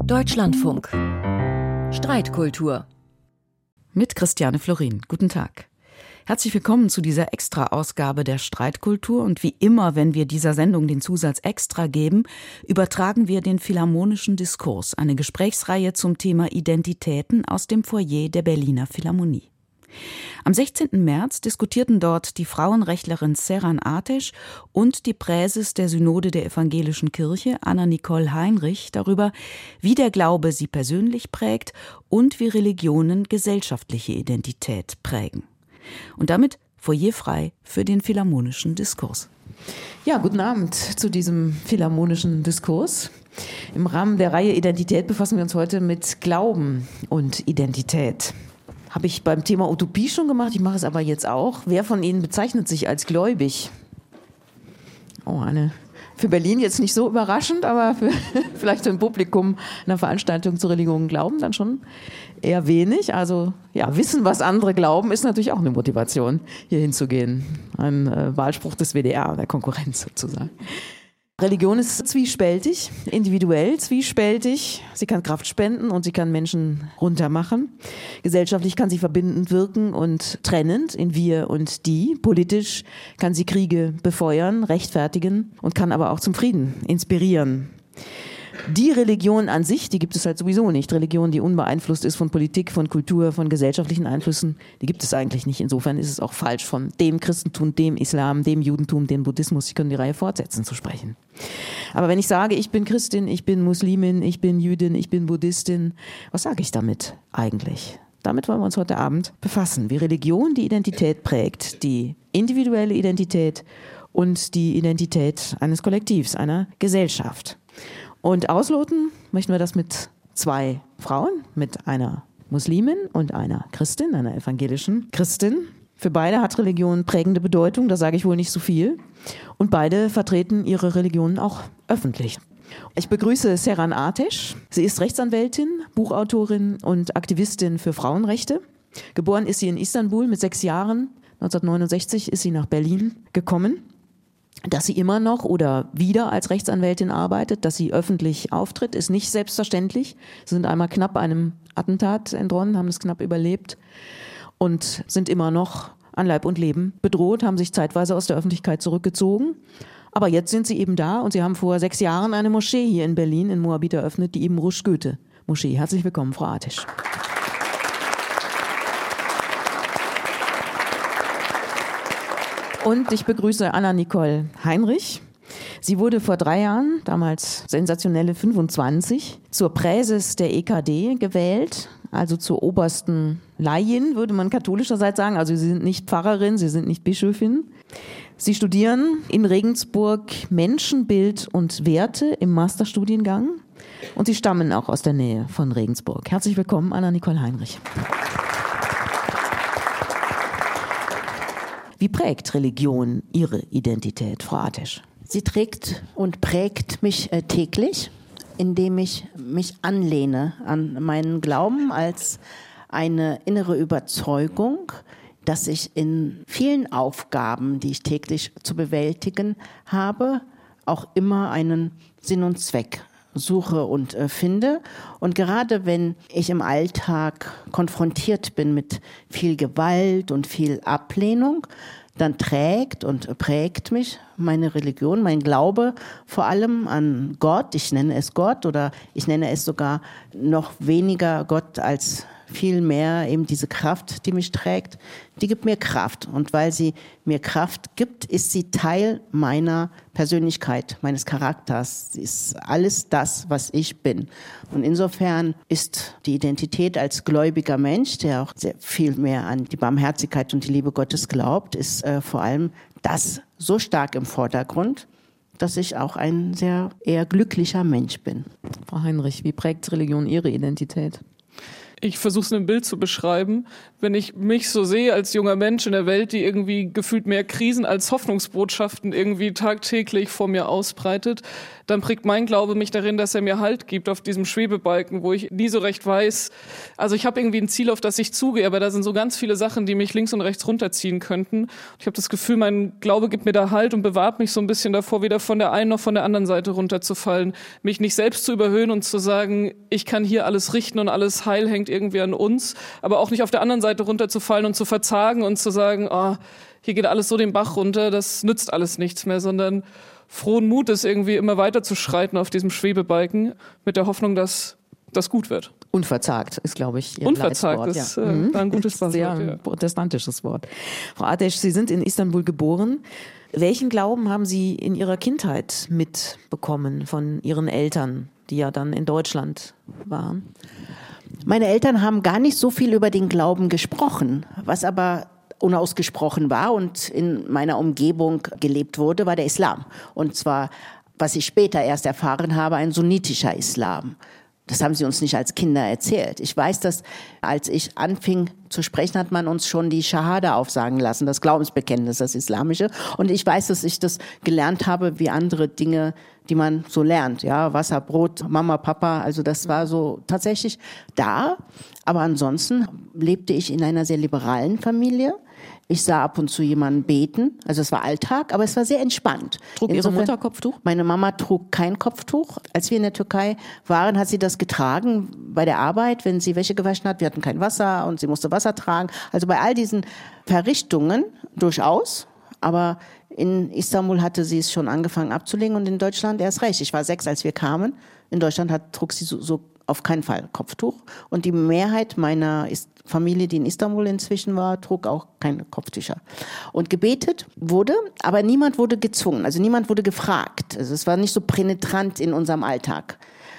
Deutschlandfunk. Streitkultur. Mit Christiane Florin. Guten Tag. Herzlich willkommen zu dieser Extra-Ausgabe der Streitkultur. Und wie immer, wenn wir dieser Sendung den Zusatz Extra geben, übertragen wir den Philharmonischen Diskurs, eine Gesprächsreihe zum Thema Identitäten aus dem Foyer der Berliner Philharmonie. Am 16. März diskutierten dort die Frauenrechtlerin Seyran Ateş und die Präses der Synode der Evangelischen Kirche, Anna-Nicole Heinrich, darüber, wie der Glaube sie persönlich prägt und wie Religionen gesellschaftliche Identität prägen. Und damit foyerfrei für den Philharmonischen Diskurs. Ja, guten Abend zu diesem Philharmonischen Diskurs. Im Rahmen der Reihe Identität befassen wir uns heute mit Glauben und Identität. Habe ich beim Thema Utopie schon gemacht, ich mache es aber jetzt auch. Wer von Ihnen bezeichnet sich als gläubig? Oh, für Berlin jetzt nicht so überraschend, aber vielleicht für ein Publikum einer Veranstaltung zur Religion und Glauben dann schon eher wenig. Also ja, wissen, was andere glauben, ist natürlich auch eine Motivation, hier hinzugehen. Ein Wahlspruch des WDR, der Konkurrenz sozusagen. Religion ist zwiespältig, individuell zwiespältig. Sie kann Kraft spenden und sie kann Menschen runtermachen. Gesellschaftlich kann sie verbindend wirken und trennend in wir und die. Politisch kann sie Kriege befeuern, rechtfertigen und kann aber auch zum Frieden inspirieren. Die Religion an sich, die gibt es halt sowieso nicht. Religion, die unbeeinflusst ist von Politik, von Kultur, von gesellschaftlichen Einflüssen, die gibt es eigentlich nicht. Insofern ist es auch falsch, von dem Christentum, dem Islam, dem Judentum, dem Buddhismus, ich kann die Reihe fortsetzen, zu sprechen. Aber wenn ich sage, ich bin Christin, ich bin Muslimin, ich bin Jüdin, ich bin Buddhistin, was sage ich damit eigentlich? Damit wollen wir uns heute Abend befassen, wie Religion die Identität prägt, die individuelle Identität und die Identität eines Kollektivs, einer Gesellschaft. Und ausloten möchten wir das mit zwei Frauen, mit einer Muslimin und einer Christin, einer evangelischen Christin. Für beide hat Religion prägende Bedeutung, da sage ich wohl nicht so viel. Und beide vertreten ihre Religion auch öffentlich. Ich begrüße Seyran Ateş. Sie ist Rechtsanwältin, Buchautorin und Aktivistin für Frauenrechte. Geboren ist sie in Istanbul mit 6 Jahren. 1969 ist sie nach Berlin gekommen. Dass sie immer noch oder wieder als Rechtsanwältin arbeitet, dass sie öffentlich auftritt, ist nicht selbstverständlich. Sie sind einmal knapp einem Attentat entronnen, haben es knapp überlebt und sind immer noch an Leib und Leben bedroht, haben sich zeitweise aus der Öffentlichkeit zurückgezogen. Aber jetzt sind sie eben da und sie haben vor 6 Jahren eine Moschee hier in Berlin, in Moabit, eröffnet, die Ibn Rushd Goethe Moschee. Herzlich willkommen, Frau Ateş. Und ich begrüße Anna-Nicole Heinrich. Sie wurde vor 3 Jahren, damals sensationelle 25, zur Präses der EKD gewählt, also zur obersten Laiin, würde man katholischerseits sagen. Also Sie sind nicht Pfarrerin, Sie sind nicht Bischöfin. Sie studieren in Regensburg Menschenbild und Werte im Masterstudiengang und Sie stammen auch aus der Nähe von Regensburg. Herzlich willkommen, Anna-Nicole Heinrich. Wie prägt Religion Ihre Identität, Frau Ateş? Sie trägt und prägt mich täglich, indem ich mich anlehne an meinen Glauben als eine innere Überzeugung, dass ich in vielen Aufgaben, die ich täglich zu bewältigen habe, auch immer einen Sinn und Zweck suche und finde. Und gerade wenn ich im Alltag konfrontiert bin mit viel Gewalt und viel Ablehnung, dann trägt und prägt mich meine Religion, mein Glaube vor allem an Gott. Ich nenne es Gott oder ich nenne es sogar noch weniger Gott als viel mehr eben diese Kraft, die mich trägt, die gibt mir Kraft. Und weil sie mir Kraft gibt, ist sie Teil meiner Persönlichkeit, meines Charakters. Sie ist alles das, was ich bin. Und insofern ist die Identität als gläubiger Mensch, der auch sehr viel mehr an die Barmherzigkeit und die Liebe Gottes glaubt, ist vor allem das so stark im Vordergrund, dass ich auch ein sehr eher glücklicher Mensch bin. Frau Heinrich, wie prägt Religion Ihre Identität? Ich versuche es in einem Bild zu beschreiben. Wenn ich mich so sehe als junger Mensch in der Welt, die irgendwie gefühlt mehr Krisen als Hoffnungsbotschaften irgendwie tagtäglich vor mir ausbreitet, dann prägt mein Glaube mich darin, dass er mir Halt gibt auf diesem Schwebebalken, wo ich nie so recht weiß. Also ich habe irgendwie ein Ziel, auf das ich zugehe, aber da sind so ganz viele Sachen, die mich links und rechts runterziehen könnten. Ich habe das Gefühl, mein Glaube gibt mir da Halt und bewahrt mich so ein bisschen davor, weder von der einen noch von der anderen Seite runterzufallen. Mich nicht selbst zu überhöhen und zu sagen, ich kann hier alles richten und alles Heil hängt irgendwie an uns, aber auch nicht auf der anderen Seite runterzufallen und zu verzagen und zu sagen, oh, hier geht alles so den Bach runter, das nützt alles nichts mehr, sondern frohen Mutes irgendwie immer weiter zu schreiten auf diesem Schwebebalken mit der Hoffnung, dass das gut wird. Unverzagt ist, glaube ich, Ihr Unverzagt Leitwort, ist ein gutes Wort. Sehr ein protestantisches Wort. Frau Ateş, Sie sind in Istanbul geboren. Welchen Glauben haben Sie in Ihrer Kindheit mitbekommen von Ihren Eltern, die ja dann in Deutschland waren? Meine Eltern haben gar nicht so viel über den Glauben gesprochen, was aber unausgesprochen war und in meiner Umgebung gelebt wurde, war der Islam. Und zwar, was ich später erst erfahren habe, ein sunnitischer Islam. Das haben sie uns nicht als Kinder erzählt. Ich weiß, dass als ich anfing zu sprechen, hat man uns schon die Shahada aufsagen lassen, das Glaubensbekenntnis, das Islamische. Und ich weiß, dass ich das gelernt habe wie andere Dinge, die man so lernt. Ja, Wasser, Brot, Mama, Papa. Also das war so tatsächlich da. Aber ansonsten lebte ich in einer sehr liberalen Familie. Ich sah ab und zu jemanden beten. Also es war Alltag, aber es war sehr entspannt. Trug Ihre Mutter Kopftuch? Meine Mama trug kein Kopftuch. Als wir in der Türkei waren, hat sie das getragen bei der Arbeit, wenn sie Wäsche gewaschen hat. Wir hatten kein Wasser und sie musste Wasser tragen. Also bei all diesen Verrichtungen durchaus. Aber in Istanbul hatte sie es schon angefangen abzulegen und in Deutschland erst recht. Ich war 6, als wir kamen. In Deutschland trug sie so auf keinen Fall Kopftuch. Und die Mehrheit meiner Familie, die in Istanbul inzwischen war, trug auch keine Kopftücher. Und gebetet wurde, aber niemand wurde gezwungen. Also niemand wurde gefragt. Also es war nicht so penetrant in unserem Alltag.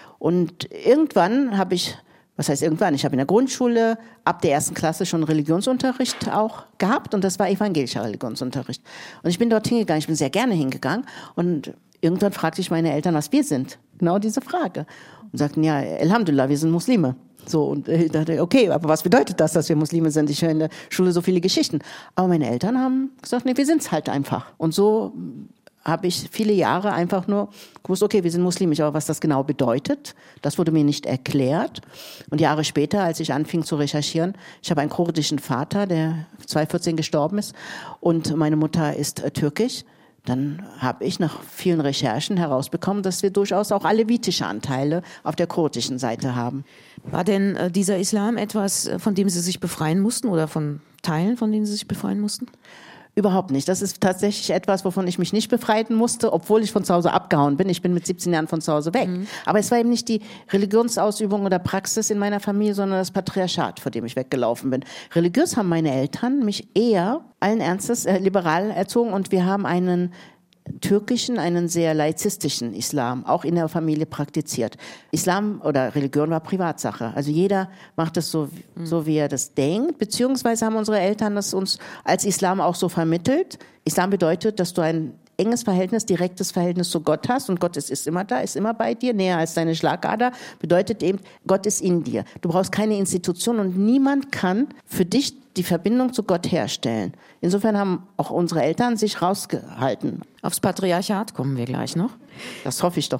Und irgendwann habe ich, was heißt irgendwann? Ich habe in der Grundschule ab der 1. Klasse schon Religionsunterricht auch gehabt und das war evangelischer Religionsunterricht. Und ich bin dort hingegangen, ich bin sehr gerne hingegangen und irgendwann fragte ich meine Eltern, was wir sind. Genau diese Frage. Und sagten, ja, Alhamdulillah, wir sind Muslime. So, und ich dachte, okay, aber was bedeutet das, dass wir Muslime sind? Ich höre in der Schule so viele Geschichten. Aber meine Eltern haben gesagt, nee, wir sind's halt einfach. Und so habe ich viele Jahre einfach nur gewusst, okay, wir sind muslimisch, aber was das genau bedeutet, das wurde mir nicht erklärt. Und Jahre später, als ich anfing zu recherchieren, ich habe einen kurdischen Vater, der 2014 gestorben ist, und meine Mutter ist türkisch. Dann habe ich nach vielen Recherchen herausbekommen, dass wir durchaus auch alevitische Anteile auf der kurdischen Seite haben. War denn dieser Islam etwas, von dem Sie sich befreien mussten oder von Teilen, von denen Sie sich befreien mussten? Überhaupt nicht. Das ist tatsächlich etwas, wovon ich mich nicht befreien musste, obwohl ich von zu Hause abgehauen bin. Ich bin mit 17 Jahren von zu Hause weg. Aber es war eben nicht die Religionsausübung oder Praxis in meiner Familie, sondern das Patriarchat, vor dem ich weggelaufen bin. Religiös haben meine Eltern mich eher allen Ernstes liberal erzogen und wir haben einen türkischen, einen sehr laizistischen Islam auch in der Familie praktiziert. Islam oder Religion war Privatsache. Also jeder macht es so wie er das denkt, beziehungsweise haben unsere Eltern das uns als Islam auch so vermittelt. Islam bedeutet, dass du ein enges Verhältnis, direktes Verhältnis zu Gott hast und Gott ist immer da, ist immer bei dir, näher als deine Schlagader, bedeutet eben, Gott ist in dir. Du brauchst keine Institution und niemand kann für dich die Verbindung zu Gott herstellen. Insofern haben auch unsere Eltern sich rausgehalten. Aufs Patriarchat kommen wir gleich noch. Das hoffe ich doch.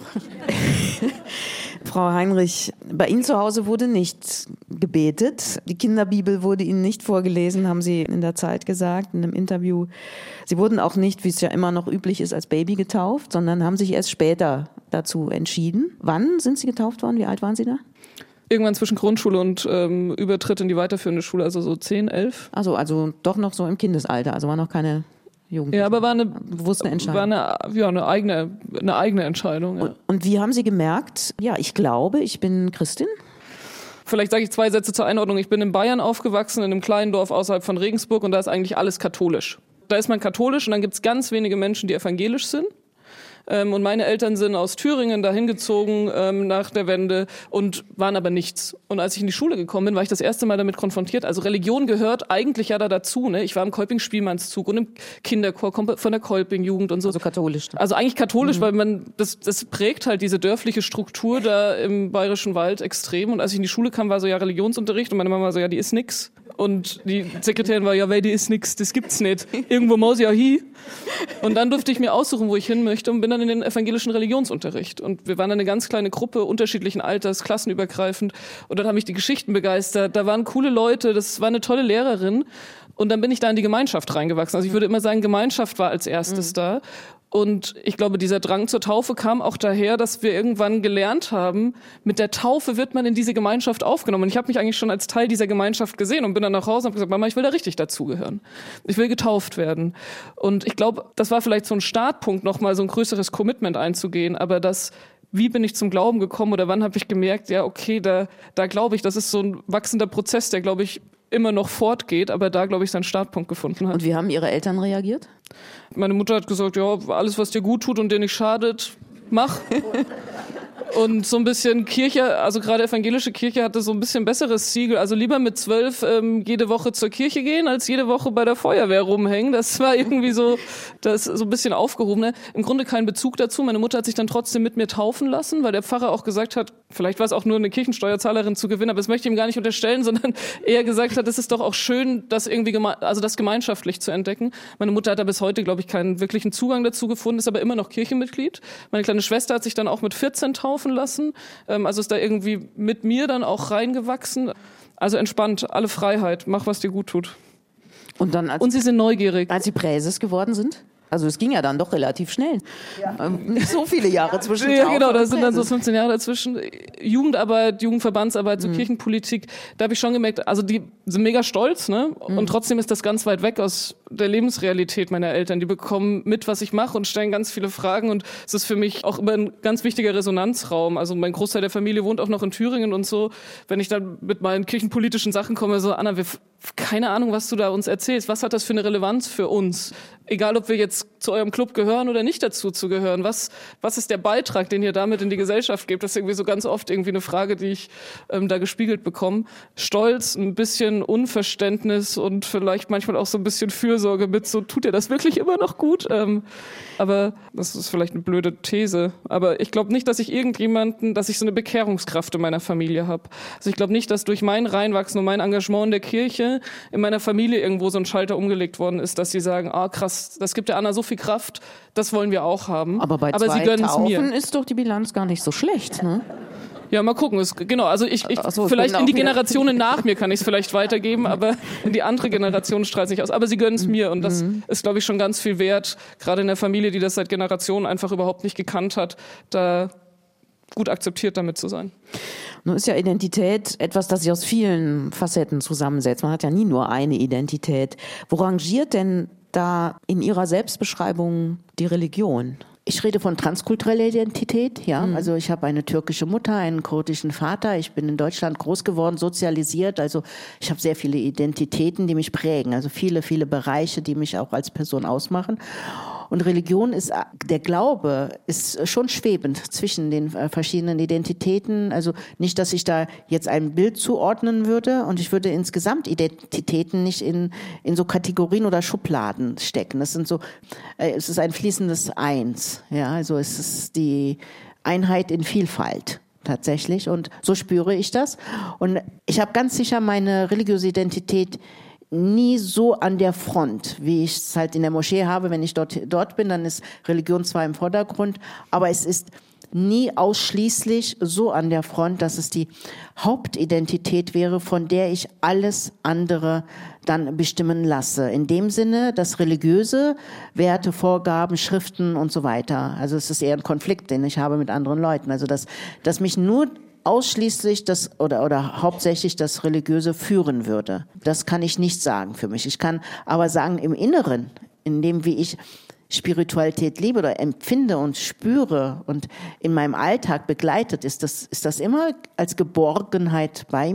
Frau Heinrich, bei Ihnen zu Hause wurde nicht gebetet. Die Kinderbibel wurde Ihnen nicht vorgelesen, haben Sie in der Zeit gesagt, in einem Interview. Sie wurden auch nicht, wie es ja immer noch üblich ist, als Baby getauft, sondern haben sich erst später dazu entschieden. Wann sind Sie getauft worden? Wie alt waren Sie da? Irgendwann zwischen Grundschule und Übertritt in die weiterführende Schule, also so 10, 11. Also doch noch so im Kindesalter, also war noch keine Jugendliche. Ja, aber war eine bewusste Entscheidung. War eine eigene Entscheidung. Ja. Und wie haben Sie gemerkt, ja, ich glaube, ich bin Christin? Vielleicht sage ich 2 Sätze zur Einordnung. Ich bin in Bayern aufgewachsen, in einem kleinen Dorf außerhalb von Regensburg und da ist eigentlich alles katholisch. Da ist man katholisch und dann gibt es ganz wenige Menschen, die evangelisch sind. Und meine Eltern sind aus Thüringen dahin gezogen nach der Wende und waren aber nichts. Und als ich in die Schule gekommen bin, war ich das erste Mal damit konfrontiert. Also Religion gehört eigentlich ja da dazu. Ne? Ich war im Kolping-Spielmannszug und im Kinderchor von der Kolping-Jugend und so. Also katholisch. Also eigentlich katholisch, weil das prägt halt diese dörfliche Struktur da im Bayerischen Wald extrem. Und als ich in die Schule kam, war so ja Religionsunterricht und meine Mama so, ja, die ist nix. Und die Sekretärin war, ja, weil die ist nix, das gibt's nicht. Irgendwo muss ja hin. Und dann durfte ich mir aussuchen, wo ich hin möchte und bin dann in den evangelischen Religionsunterricht. Und wir waren eine ganz kleine Gruppe, unterschiedlichen Alters, klassenübergreifend. Und dann haben mich die Geschichten begeistert. Da waren coole Leute, das war eine tolle Lehrerin. Und dann bin ich da in die Gemeinschaft reingewachsen. Also ich würde immer sagen, Gemeinschaft war als erstes da. Und ich glaube, dieser Drang zur Taufe kam auch daher, dass wir irgendwann gelernt haben, mit der Taufe wird man in diese Gemeinschaft aufgenommen. Und ich habe mich eigentlich schon als Teil dieser Gemeinschaft gesehen und bin dann nach Hause und habe gesagt, Mama, ich will da richtig dazugehören. Ich will getauft werden. Und ich glaube, das war vielleicht so ein Startpunkt, nochmal so ein größeres Commitment einzugehen. Aber wie bin ich zum Glauben gekommen oder wann habe ich gemerkt, ja, okay, da glaube ich, das ist so ein wachsender Prozess, der, glaube ich, immer noch fortgeht, aber da, glaube ich, seinen Startpunkt gefunden hat. Und wie haben Ihre Eltern reagiert? Meine Mutter hat gesagt, ja, alles, was dir gut tut und dir nicht schadet, mach. Und so ein bisschen Kirche, also gerade evangelische Kirche hatte so ein bisschen besseres Siegel. Also lieber mit 12 jede Woche zur Kirche gehen, als jede Woche bei der Feuerwehr rumhängen. Das war irgendwie so, das so ein bisschen aufgehoben. Im Grunde kein Bezug dazu. Meine Mutter hat sich dann trotzdem mit mir taufen lassen, weil der Pfarrer auch gesagt hat, vielleicht war es auch nur eine Kirchensteuerzahlerin zu gewinnen, aber das möchte ich ihm gar nicht unterstellen, sondern eher gesagt hat, es ist doch auch schön, das irgendwie das gemeinschaftlich zu entdecken. Meine Mutter hat da bis heute, glaube ich, keinen wirklichen Zugang dazu gefunden, ist aber immer noch Kirchenmitglied. Meine kleine Schwester hat sich dann auch mit 14 taufen lassen, also ist da irgendwie mit mir dann auch reingewachsen. Also entspannt, alle Freiheit, mach, was dir gut tut. Und sie sind neugierig. Als Sie Präses geworden sind? Also es ging ja dann doch relativ schnell. Ja. Nicht so viele Jahre zwischen Ja, genau, da sind dann so 15 Jahre dazwischen. Jugendarbeit, Jugendverbandsarbeit, so Kirchenpolitik, da habe ich schon gemerkt, also die sind mega stolz, ne? Und trotzdem ist das ganz weit weg aus der Lebensrealität meiner Eltern. Die bekommen mit, was ich mache und stellen ganz viele Fragen und es ist für mich auch immer ein ganz wichtiger Resonanzraum. Also mein Großteil der Familie wohnt auch noch in Thüringen und so. Wenn ich dann mit meinen kirchenpolitischen Sachen komme, so, Anna, keine Ahnung, was du da uns erzählst. Was hat das für eine Relevanz für uns? Egal, ob wir jetzt zu eurem Club gehören oder nicht dazu zu gehören. Was ist der Beitrag, den ihr damit in die Gesellschaft gebt? Das ist irgendwie so ganz oft irgendwie eine Frage, die ich da gespiegelt bekomme. Stolz, ein bisschen Unverständnis und vielleicht manchmal auch so ein bisschen Fürsorge mit so, tut ihr das wirklich immer noch gut? Aber das ist vielleicht eine blöde These. Aber ich glaube nicht, dass ich so eine Bekehrungskraft in meiner Familie habe. Also ich glaube nicht, dass durch mein Reinwachsen und mein Engagement in der Kirche in meiner Familie irgendwo so ein Schalter umgelegt worden ist, dass sie sagen, krass, das gibt der Anna so viel Kraft, das wollen wir auch haben. Aber bei sie gönnen es mir. Ist doch die Bilanz gar nicht so schlecht, ne? Ja, mal gucken. Also vielleicht in die Generationen nach mir kann ich es vielleicht weitergeben, aber in die andere Generation strahlt es nicht aus. Aber sie gönnen es mir und das ist, glaube ich, schon ganz viel wert, gerade in der Familie, die das seit Generationen einfach überhaupt nicht gekannt hat, da gut akzeptiert damit zu sein. Nun ist ja Identität etwas, das sich aus vielen Facetten zusammensetzt. Man hat ja nie nur eine Identität. Wo rangiert denn da in Ihrer Selbstbeschreibung die Religion? Ich rede von transkultureller Identität, ja. Also ich habe eine türkische Mutter, einen kurdischen Vater. Ich bin in Deutschland groß geworden, sozialisiert. Also ich habe sehr viele Identitäten, die mich prägen. Also viele, viele Bereiche, die mich auch als Person ausmachen. Und Religion der Glaube ist schon schwebend zwischen den verschiedenen Identitäten. Also nicht, dass ich da jetzt ein Bild zuordnen würde und ich würde insgesamt Identitäten nicht in so Kategorien oder Schubladen stecken. Es ist ein fließendes Eins. Ja, also es ist die Einheit in Vielfalt. Tatsächlich. Und so spüre ich das. Und ich habe ganz sicher meine religiöse Identität nie so an der Front, wie ich es halt in der Moschee habe. Wenn ich dort bin, dann ist Religion zwar im Vordergrund, aber es ist nie ausschließlich so an der Front, dass es die Hauptidentität wäre, von der ich alles andere dann bestimmen lasse. In dem Sinne, dass religiöse Werte, Vorgaben, Schriften und so weiter, also es ist eher ein Konflikt, den ich habe mit anderen Leuten. Also dass mich nur ausschließlich oder hauptsächlich das Religiöse führen würde. Das kann ich nicht sagen für mich. Ich kann aber sagen, im Inneren, in dem, wie ich Spiritualität lebe oder empfinde und spüre und in meinem Alltag begleitet, ist das immer als Geborgenheit bei mir,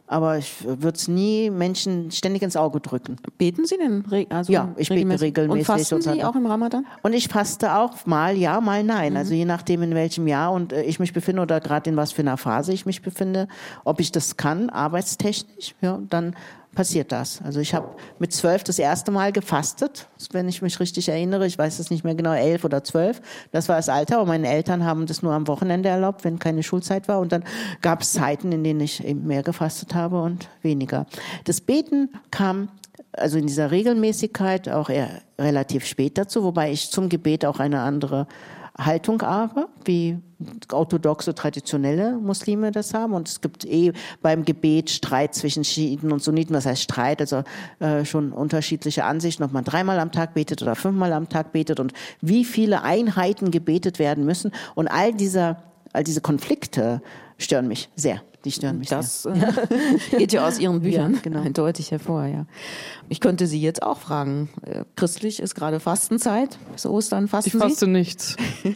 aber ich würde es nie Menschen ständig ins Auge drücken. Beten Sie denn? Ja, ich bete regelmäßig. Und fasten Sie auch im Ramadan? Und ich faste auch mal ja, mal nein. Also je nachdem, in welchem Jahr und ich mich befinde oder gerade in was für einer Phase ich mich befinde, ob ich das kann, arbeitstechnisch, ja, dann passiert das. Also ich habe mit 12 das erste Mal gefastet, wenn ich mich richtig erinnere. Ich weiß es nicht mehr genau, 11 oder 12. Das war das Alter, aber meine Eltern haben das nur am Wochenende erlaubt, wenn keine Schulzeit war. Und dann gab es Zeiten, in denen ich eben mehr gefastet habe und weniger. Das Beten kam also in dieser Regelmäßigkeit auch eher relativ spät dazu, wobei ich zum Gebet auch eine andere Haltung habe, wie orthodoxe, traditionelle Muslime das haben. Und es gibt beim Gebet Streit zwischen Schiiten und Sunniten. Was heißt Streit? Also schon unterschiedliche Ansichten, ob man 3-mal am Tag betet oder 5-mal am Tag betet und wie viele Einheiten gebetet werden müssen. Und all diese Konflikte stören mich sehr. Die stören mich das sehr. Geht ja aus Ihren Büchern genau. Eindeutig hervor, ja. Ich könnte Sie jetzt auch fragen, christlich ist gerade Fastenzeit, ist Ostern, fasten Sie? Ich faste nichts.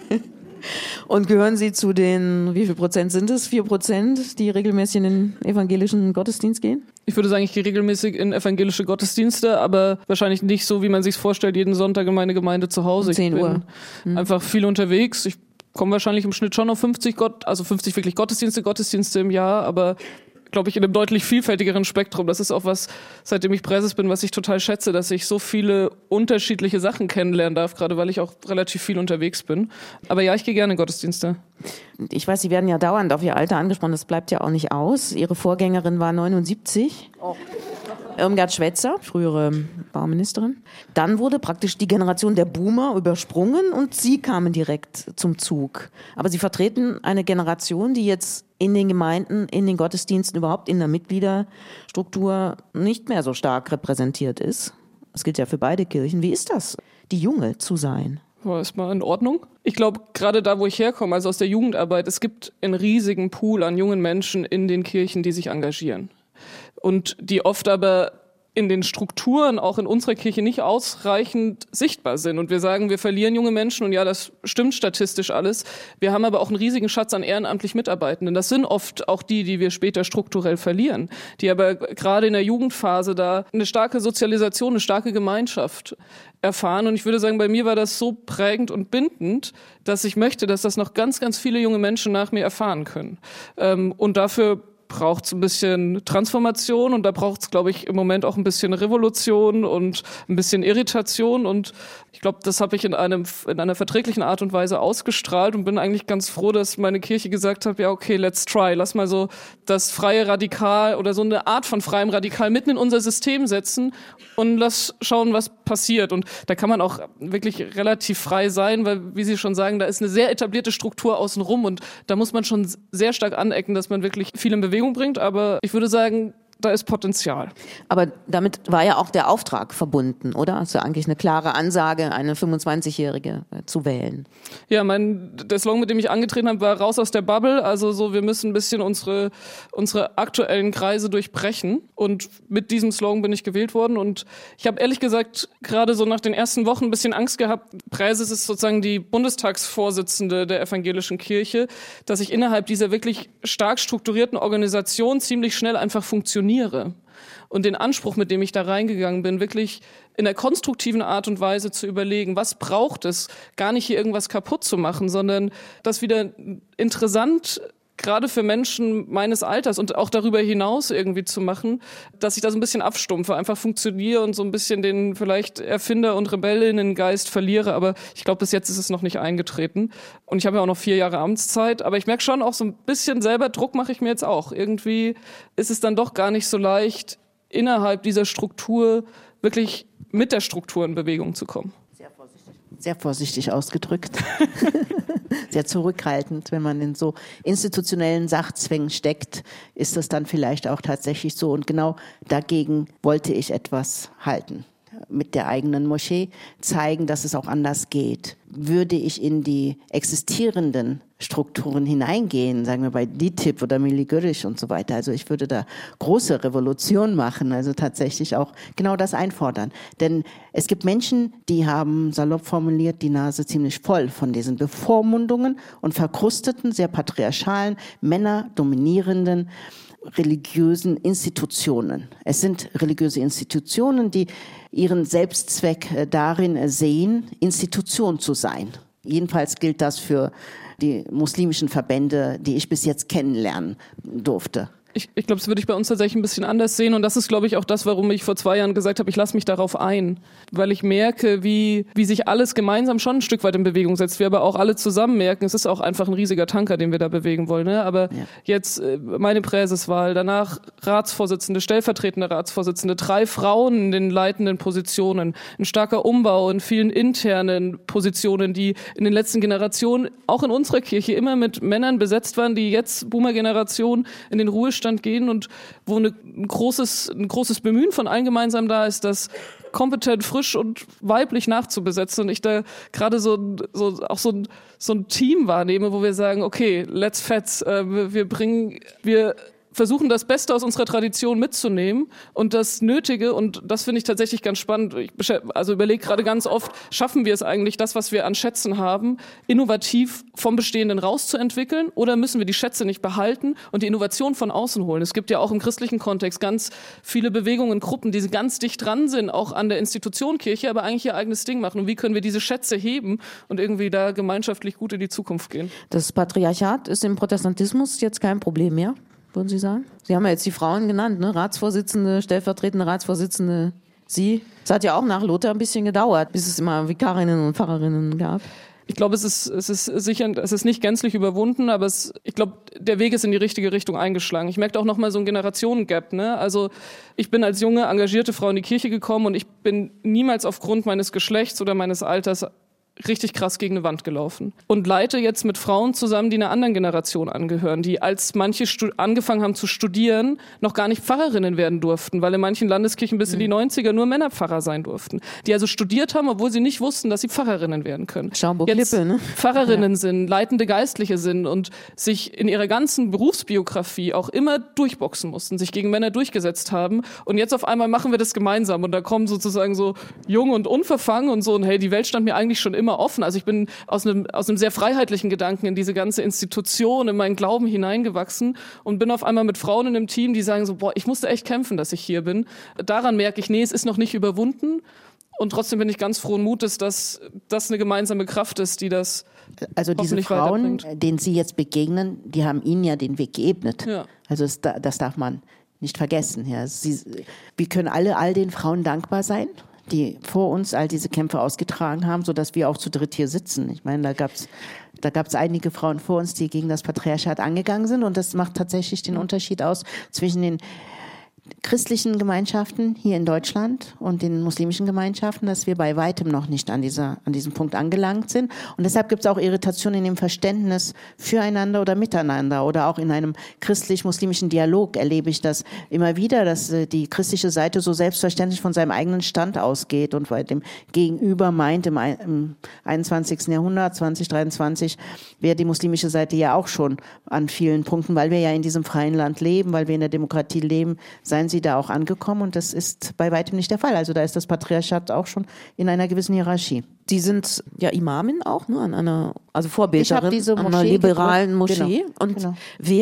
Und gehören Sie zu den, wie viel Prozent sind es? 4%, die regelmäßig in den evangelischen Gottesdienst gehen? Ich würde sagen, ich gehe regelmäßig in evangelische Gottesdienste, aber wahrscheinlich nicht so, wie man sich vorstellt, jeden Sonntag in meine Gemeinde zu Hause. Um 10 Uhr. Ich bin einfach viel unterwegs. Ich komme wahrscheinlich im Schnitt schon auf 50 wirklich Gottesdienste im Jahr, aber glaube ich in einem deutlich vielfältigeren Spektrum. Das ist auch was, seitdem ich Präses bin, was ich total schätze, dass ich so viele unterschiedliche Sachen kennenlernen darf, gerade weil ich auch relativ viel unterwegs bin. Aber ja, ich gehe gerne in Gottesdienste. Ich weiß, Sie werden ja dauernd auf Ihr Alter angesprochen, das bleibt ja auch nicht aus. Ihre Vorgängerin war 79. Oh. Irmgard Schweitzer, frühere Bauministerin. Dann wurde praktisch die Generation der Boomer übersprungen und Sie kamen direkt zum Zug. Aber Sie vertreten eine Generation, die jetzt in den Gemeinden, in den Gottesdiensten, überhaupt in der Mitgliederstruktur nicht mehr so stark repräsentiert ist. Das gilt ja für beide Kirchen. Wie ist das, die Junge zu sein? War erstmal in Ordnung. Ich glaube, gerade da, wo ich herkomme, also aus der Jugendarbeit, es gibt einen riesigen Pool an jungen Menschen in den Kirchen, die sich engagieren. Und die oft aber in den Strukturen auch in unserer Kirche nicht ausreichend sichtbar sind. Und wir sagen, wir verlieren junge Menschen und ja, das stimmt statistisch alles. Wir haben aber auch einen riesigen Schatz an ehrenamtlich Mitarbeitenden. Das sind oft auch die wir später strukturell verlieren, die aber gerade in der Jugendphase da eine starke Sozialisation, eine starke Gemeinschaft erfahren. Und ich würde sagen, bei mir war das so prägend und bindend, dass ich möchte, dass das noch ganz, ganz viele junge Menschen nach mir erfahren können. Und dafür braucht es ein bisschen Transformation und da braucht es, glaube ich, im Moment auch ein bisschen Revolution und ein bisschen Irritation und ich glaube, das habe ich in einer verträglichen Art und Weise ausgestrahlt und bin eigentlich ganz froh, dass meine Kirche gesagt hat, ja okay, let's try, lass mal so das freie Radikal oder so eine Art von freiem Radikal mitten in unser System setzen und lass schauen, was passiert und da kann man auch wirklich relativ frei sein, weil, wie Sie schon sagen, da ist eine sehr etablierte Struktur außenrum und da muss man schon sehr stark anecken, dass man wirklich viel in Bewegung bringt, aber ich würde sagen, da ist Potenzial. Aber damit war ja auch der Auftrag verbunden, oder? Also eigentlich eine klare Ansage, eine 25-Jährige zu wählen. Ja, der Slogan, mit dem ich angetreten habe, war raus aus der Bubble. Also so, wir müssen ein bisschen unsere aktuellen Kreise durchbrechen. Und mit diesem Slogan bin ich gewählt worden. Und ich habe ehrlich gesagt gerade so nach den ersten Wochen ein bisschen Angst gehabt. Präses ist sozusagen die Bundestagsvorsitzende der evangelischen Kirche, dass ich innerhalb dieser wirklich stark strukturierten Organisation ziemlich schnell einfach funktioniere. Und den Anspruch, mit dem ich da reingegangen bin, wirklich in einer konstruktiven Art und Weise zu überlegen, was braucht es, gar nicht hier irgendwas kaputt zu machen, sondern das wieder interessant, gerade für Menschen meines Alters und auch darüber hinaus irgendwie zu machen, dass ich da so ein bisschen abstumpfe, einfach funktioniere und so ein bisschen den vielleicht Erfinder- und Rebellinnengeist verliere. Aber ich glaube, bis jetzt ist es noch nicht eingetreten. Und ich habe ja auch noch 4 Jahre Amtszeit. Aber ich merke schon auch so ein bisschen selber Druck mache ich mir jetzt auch. Irgendwie ist es dann doch gar nicht so leicht, innerhalb dieser Struktur wirklich mit der Struktur in Bewegung zu kommen. Sehr vorsichtig ausgedrückt. Sehr zurückhaltend. Wenn man in so institutionellen Sachzwängen steckt, ist das dann vielleicht auch tatsächlich so. Und genau dagegen wollte ich etwas halten. Mit der eigenen Moschee zeigen, dass es auch anders geht. Würde ich in die existierenden Strukturen hineingehen, sagen wir bei DİTİB oder Milli Görüş und so weiter, also ich würde da große Revolution machen, also tatsächlich auch genau das einfordern. Denn es gibt Menschen, die haben, salopp formuliert, die Nase ziemlich voll von diesen Bevormundungen und verkrusteten, sehr patriarchalen, männerdominierenden religiösen Institutionen. Es sind religiöse Institutionen, die ihren Selbstzweck darin sehen, Institution zu sein. Jedenfalls gilt das für die muslimischen Verbände, die ich bis jetzt kennenlernen durfte. Ich glaube, das würde ich bei uns tatsächlich ein bisschen anders sehen. Und das ist, glaube ich, auch das, warum ich vor 2 Jahren gesagt habe, ich lasse mich darauf ein. Weil ich merke, wie sich alles gemeinsam schon ein Stück weit in Bewegung setzt. Wir aber auch alle zusammen merken, es ist auch einfach ein riesiger Tanker, den wir da bewegen wollen. Ne? Aber jetzt meine Präseswahl, danach Ratsvorsitzende, stellvertretende Ratsvorsitzende, 3 Frauen in den leitenden Positionen, ein starker Umbau in vielen internen Positionen, die in den letzten Generationen, auch in unserer Kirche, immer mit Männern besetzt waren, die jetzt Boomer-Generation in den Ruhestand gehen und wo ein großes Bemühen von allen gemeinsam da ist, das kompetent, frisch und weiblich nachzubesetzen und ich da gerade so ein Team wahrnehme, wo wir sagen, okay, let's fetz, wir versuchen das Beste aus unserer Tradition mitzunehmen und das Nötige, und das finde ich tatsächlich ganz spannend. Ich überlege gerade ganz oft, schaffen wir es eigentlich, das, was wir an Schätzen haben, innovativ vom Bestehenden rauszuentwickeln, oder müssen wir die Schätze nicht behalten und die Innovation von außen holen? Es gibt ja auch im christlichen Kontext ganz viele Bewegungen, Gruppen, die ganz dicht dran sind, auch an der Institution Kirche, aber eigentlich ihr eigenes Ding machen. Und wie können wir diese Schätze heben und irgendwie da gemeinschaftlich gut in die Zukunft gehen? Das Patriarchat ist im Protestantismus jetzt kein Problem mehr, würden Sie sagen? Sie haben ja jetzt die Frauen genannt, ne? Ratsvorsitzende, stellvertretende Ratsvorsitzende, Sie. Es hat ja auch nach Luther ein bisschen gedauert, bis es immer Vikarinnen und Pfarrerinnen gab. Ich glaube, es ist nicht gänzlich überwunden, aber ich glaube, der Weg ist in die richtige Richtung eingeschlagen. Ich merke auch nochmal so ein Generationengap, ne? Also, ich bin als junge, engagierte Frau in die Kirche gekommen und ich bin niemals aufgrund meines Geschlechts oder meines Alters richtig krass gegen eine Wand gelaufen. Und leite jetzt mit Frauen zusammen, die einer anderen Generation angehören, die, als manche angefangen haben zu studieren, noch gar nicht Pfarrerinnen werden durften, weil in manchen Landeskirchen bis in die 90er nur Männerpfarrer sein durften. Die also studiert haben, obwohl sie nicht wussten, dass sie Pfarrerinnen werden können. Schaumburg-Lippe, ne? Pfarrerinnen sind, leitende Geistliche sind und sich in ihrer ganzen Berufsbiografie auch immer durchboxen mussten, sich gegen Männer durchgesetzt haben. Und jetzt auf einmal machen wir das gemeinsam und da kommen sozusagen so jung und unverfangen und so, und hey, die Welt stand mir eigentlich schon immer offen. Also ich bin aus einem sehr freiheitlichen Gedanken in diese ganze Institution, in meinen Glauben hineingewachsen und bin auf einmal mit Frauen in einem Team, die sagen so, boah, ich musste echt kämpfen, dass ich hier bin. Daran merke ich, nee, es ist noch nicht überwunden. Und trotzdem bin ich ganz frohen Mutes, dass das eine gemeinsame Kraft ist, die das also diese Frauen, denen Sie jetzt begegnen, die haben Ihnen ja den Weg geebnet. Ja. Also das darf man nicht vergessen. Ja. Wir können all den Frauen dankbar sein, die vor uns all diese Kämpfe ausgetragen haben, sodass wir auch zu dritt hier sitzen. Ich meine, da gab's einige Frauen vor uns, die gegen das Patriarchat angegangen sind, und das macht tatsächlich den Unterschied aus zwischen den christlichen Gemeinschaften hier in Deutschland und den muslimischen Gemeinschaften, dass wir bei weitem noch nicht an diesem Punkt angelangt sind. Und deshalb gibt es auch Irritationen in dem Verständnis füreinander oder miteinander, oder auch in einem christlich-muslimischen Dialog erlebe ich das immer wieder, dass die christliche Seite so selbstverständlich von seinem eigenen Stand ausgeht und bei dem Gegenüber meint, im 21. Jahrhundert, 2023, wäre die muslimische Seite ja auch schon an vielen Punkten, weil wir ja in diesem freien Land leben, weil wir in der Demokratie leben, seien sie da auch angekommen, und das ist bei weitem nicht der Fall. Also da ist das Patriarchat auch schon in einer gewissen Hierarchie. Sie sind ja Imamin auch, ne, also Vorbeterin an einer liberalen Moschee. Genau. Und genau.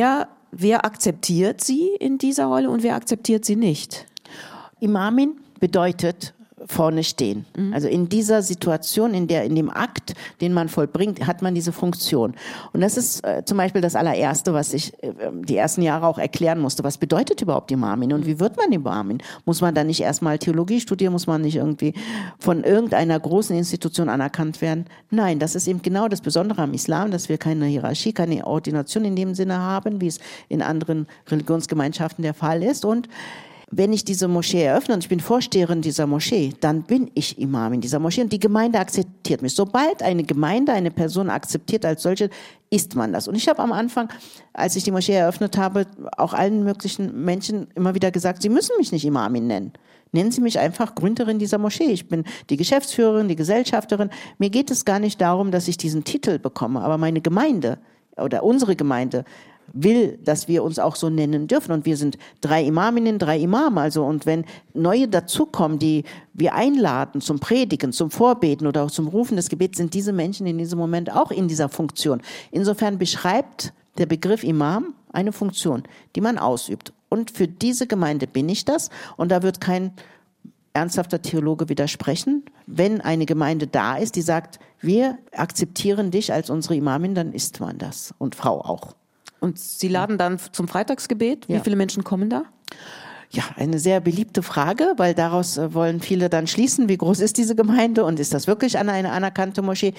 Wer akzeptiert Sie in dieser Rolle und wer akzeptiert Sie nicht? Imamin bedeutet vorne stehen. Also in dieser Situation, in dem Akt, den man vollbringt, hat man diese Funktion. Und das ist zum Beispiel das allererste, was ich die ersten Jahre auch erklären musste. Was bedeutet überhaupt Imamin und wie wird man Imamin? Muss man dann nicht erstmal Theologie studieren? Muss man nicht irgendwie von irgendeiner großen Institution anerkannt werden? Nein, das ist eben genau das Besondere am Islam, dass wir keine Hierarchie, keine Ordination in dem Sinne haben, wie es in anderen Religionsgemeinschaften der Fall ist. Und wenn ich diese Moschee eröffne und ich bin Vorsteherin dieser Moschee, dann bin ich Imam in dieser Moschee und die Gemeinde akzeptiert mich. Sobald eine Gemeinde eine Person akzeptiert als solche, ist man das. Und ich habe am Anfang, als ich die Moschee eröffnet habe, auch allen möglichen Menschen immer wieder gesagt, sie müssen mich nicht Imamin nennen. Nennen Sie mich einfach Gründerin dieser Moschee. Ich bin die Geschäftsführerin, die Gesellschafterin. Mir geht es gar nicht darum, dass ich diesen Titel bekomme, aber meine Gemeinde oder unsere Gemeinde will, dass wir uns auch so nennen dürfen. Und wir sind 3 Imaminnen, 3 Imame. Also, und wenn neue dazukommen, die wir einladen zum Predigen, zum Vorbeten oder auch zum Rufen des Gebets, sind diese Menschen in diesem Moment auch in dieser Funktion. Insofern beschreibt der Begriff Imam eine Funktion, die man ausübt. Und für diese Gemeinde bin ich das. Und da wird kein ernsthafter Theologe widersprechen. Wenn eine Gemeinde da ist, die sagt, wir akzeptieren dich als unsere Imamin, dann ist man das. Und Frau auch. Und Sie laden dann zum Freitagsgebet. Wie viele Menschen kommen da? Ja, eine sehr beliebte Frage, weil daraus wollen viele dann schließen, wie groß ist diese Gemeinde und ist das wirklich eine anerkannte Moschee?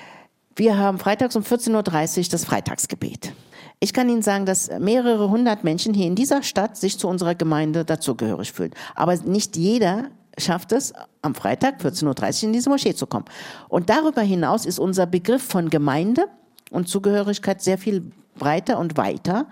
Wir haben freitags um 14.30 Uhr das Freitagsgebet. Ich kann Ihnen sagen, dass mehrere hundert Menschen hier in dieser Stadt sich zu unserer Gemeinde dazugehörig fühlen. Aber nicht jeder schafft es, am Freitag 14.30 Uhr in diese Moschee zu kommen. Und darüber hinaus ist unser Begriff von Gemeinde und Zugehörigkeit sehr viel breiter und weiter.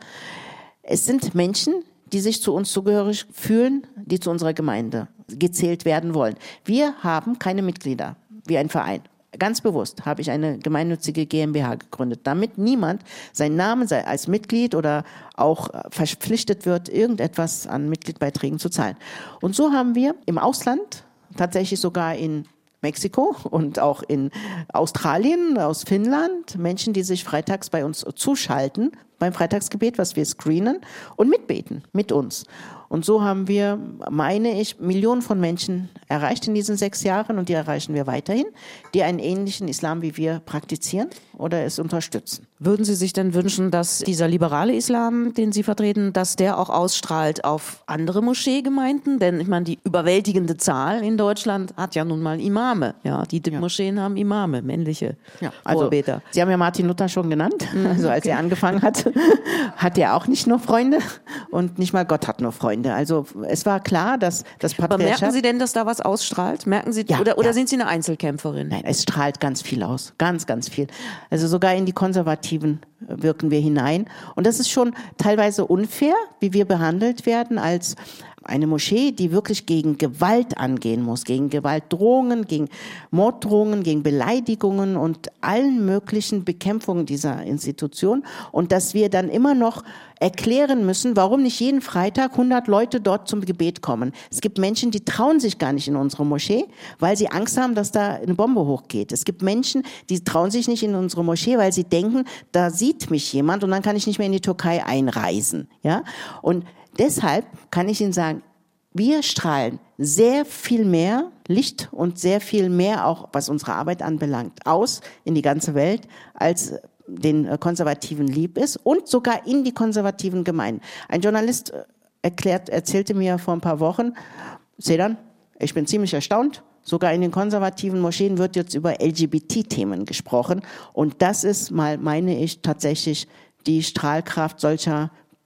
Es sind Menschen, die sich zu uns zugehörig fühlen, die zu unserer Gemeinde gezählt werden wollen. Wir haben keine Mitglieder wie ein Verein. Ganz bewusst habe ich eine gemeinnützige GmbH gegründet, damit niemand seinen Namen als Mitglied oder auch verpflichtet wird, irgendetwas an Mitgliedbeiträgen zu zahlen. Und so haben wir im Ausland, tatsächlich sogar in Mexiko und auch in Australien, aus Finnland, Menschen, die sich freitags bei uns zuschalten, beim Freitagsgebet, was wir screenen und mitbeten mit uns. Und so haben wir, meine ich, Millionen von Menschen erreicht in diesen 6 Jahren und die erreichen wir weiterhin, die einen ähnlichen Islam wie wir praktizieren oder es unterstützen. Würden Sie sich denn wünschen, dass dieser liberale Islam, den Sie vertreten, dass der auch ausstrahlt auf andere Moscheegemeinden? Denn ich meine, die überwältigende Zahl in Deutschland hat ja nun mal Imame. Ja, die Moscheen haben Imame, männliche Vorbeter. Sie haben ja Martin Luther schon genannt. Also als er angefangen hat, hat er auch nicht nur Freunde und nicht mal Gott hat nur Freunde. Also es war klar, dass das Patriarchat... Aber merken Sie denn, dass da was ausstrahlt? Merken Sie, oder sind Sie eine Einzelkämpferin? Nein, es strahlt ganz viel aus. Ganz, ganz viel. Also sogar in die Konservativen wirken wir hinein. Und das ist schon teilweise unfair, wie wir behandelt werden als eine Moschee, die wirklich gegen Gewalt angehen muss, gegen Gewaltdrohungen, gegen Morddrohungen, gegen Beleidigungen und allen möglichen Bekämpfungen dieser Institution. Und dass wir dann immer noch erklären müssen, warum nicht jeden Freitag 100 Leute dort zum Gebet kommen. Es gibt Menschen, die trauen sich gar nicht in unsere Moschee, weil sie Angst haben, dass da eine Bombe hochgeht. Es gibt Menschen, die trauen sich nicht in unsere Moschee, weil sie denken, da sieht mich jemand und dann kann ich nicht mehr in die Türkei einreisen. Ja? Und deshalb kann ich Ihnen sagen, wir strahlen sehr viel mehr Licht und sehr viel mehr auch, was unsere Arbeit anbelangt, aus in die ganze Welt, als den Konservativen lieb ist und sogar in die konservativen Gemeinden. Ein Journalist erzählte mir vor ein paar Wochen, Sedan, ich bin ziemlich erstaunt, sogar in den konservativen Moscheen wird jetzt über LGBT-Themen gesprochen und das ist mal, meine ich, tatsächlich die Strahlkraft solcher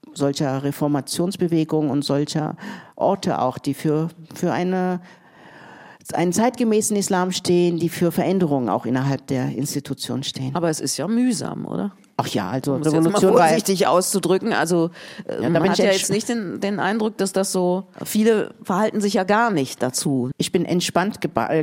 Reformationsbewegungen und solcher Orte auch, die für einen zeitgemäßen Islam stehen, die für Veränderungen auch innerhalb der Institution stehen. Aber es ist ja mühsam, oder? Ach ja, also Revolution war vorsichtig auszudrücken. Also man hat ja jetzt nicht den Eindruck, dass das so, viele verhalten sich ja gar nicht dazu. Ich bin gespannt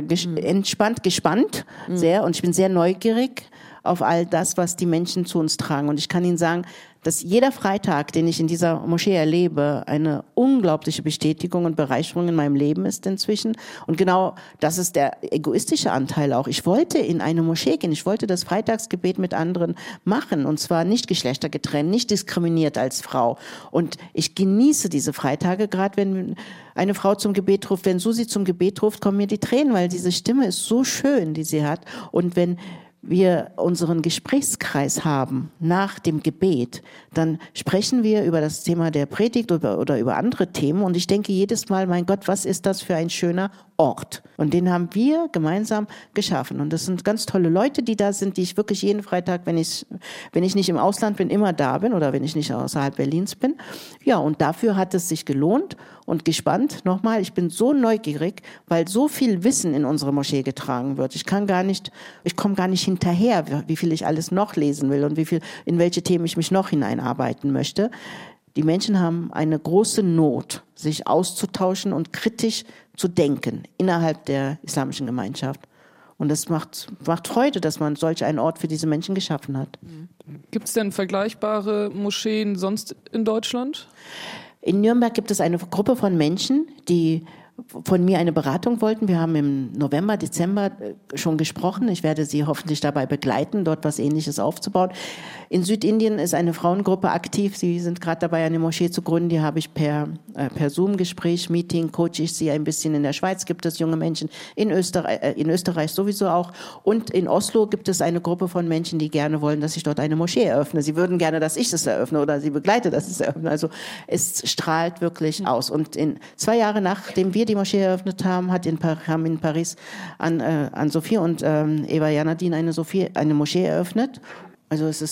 sehr und ich bin sehr neugierig auf all das, was die Menschen zu uns tragen. Und ich kann Ihnen sagen, dass jeder Freitag, den ich in dieser Moschee erlebe, eine unglaubliche Bestätigung und Bereicherung in meinem Leben ist inzwischen. Und genau das ist der egoistische Anteil auch. Ich wollte in eine Moschee gehen. Ich wollte das Freitagsgebet mit anderen machen. Und zwar nicht geschlechtergetrennt, nicht diskriminiert als Frau. Und ich genieße diese Freitage, gerade wenn eine Frau zum Gebet ruft. Wenn Susi zum Gebet ruft, kommen mir die Tränen, weil diese Stimme ist so schön, die sie hat. Und wenn wir unseren Gesprächskreis haben nach dem Gebet, dann sprechen wir über das Thema der Predigt oder über andere Themen. Und ich denke jedes Mal, mein Gott, was ist das für ein schöner Ort? Und den haben wir gemeinsam geschaffen. Und das sind ganz tolle Leute, die da sind, die ich wirklich jeden Freitag, wenn ich nicht im Ausland bin, immer da bin oder wenn ich nicht außerhalb Berlins bin. Ja, und dafür hat es sich gelohnt und gespannt. Nochmal, ich bin so neugierig, weil so viel Wissen in unsere Moschee getragen wird. Ich komme gar nicht hinterher, wie viel ich alles noch lesen will und in welche Themen ich mich noch hineinarbeiten möchte. Die Menschen haben eine große Not, sich auszutauschen und kritisch zu denken innerhalb der islamischen Gemeinschaft. Und es macht Freude, dass man solch einen Ort für diese Menschen geschaffen hat. Gibt es denn vergleichbare Moscheen sonst in Deutschland? In Nürnberg gibt es eine Gruppe von Menschen, die von mir eine Beratung wollten. Wir haben im November, Dezember schon gesprochen. Ich werde Sie hoffentlich dabei begleiten, dort was Ähnliches aufzubauen. In Südindien ist eine Frauengruppe aktiv. Sie sind gerade dabei, eine Moschee zu gründen. Die habe ich per Zoom-Gespräch, Meeting, coache ich sie ein bisschen. In der Schweiz gibt es junge Menschen, in Österreich sowieso auch. Und in Oslo gibt es eine Gruppe von Menschen, die gerne wollen, dass ich dort eine Moschee eröffne. Sie würden gerne, dass ich das eröffne oder sie begleite, dass ich es eröffne. Also es strahlt wirklich aus. Und 2 Jahre nachdem wir die Moschee eröffnet haben, haben in Paris an Sophie und Eva Janadin eine Moschee eröffnet. Also es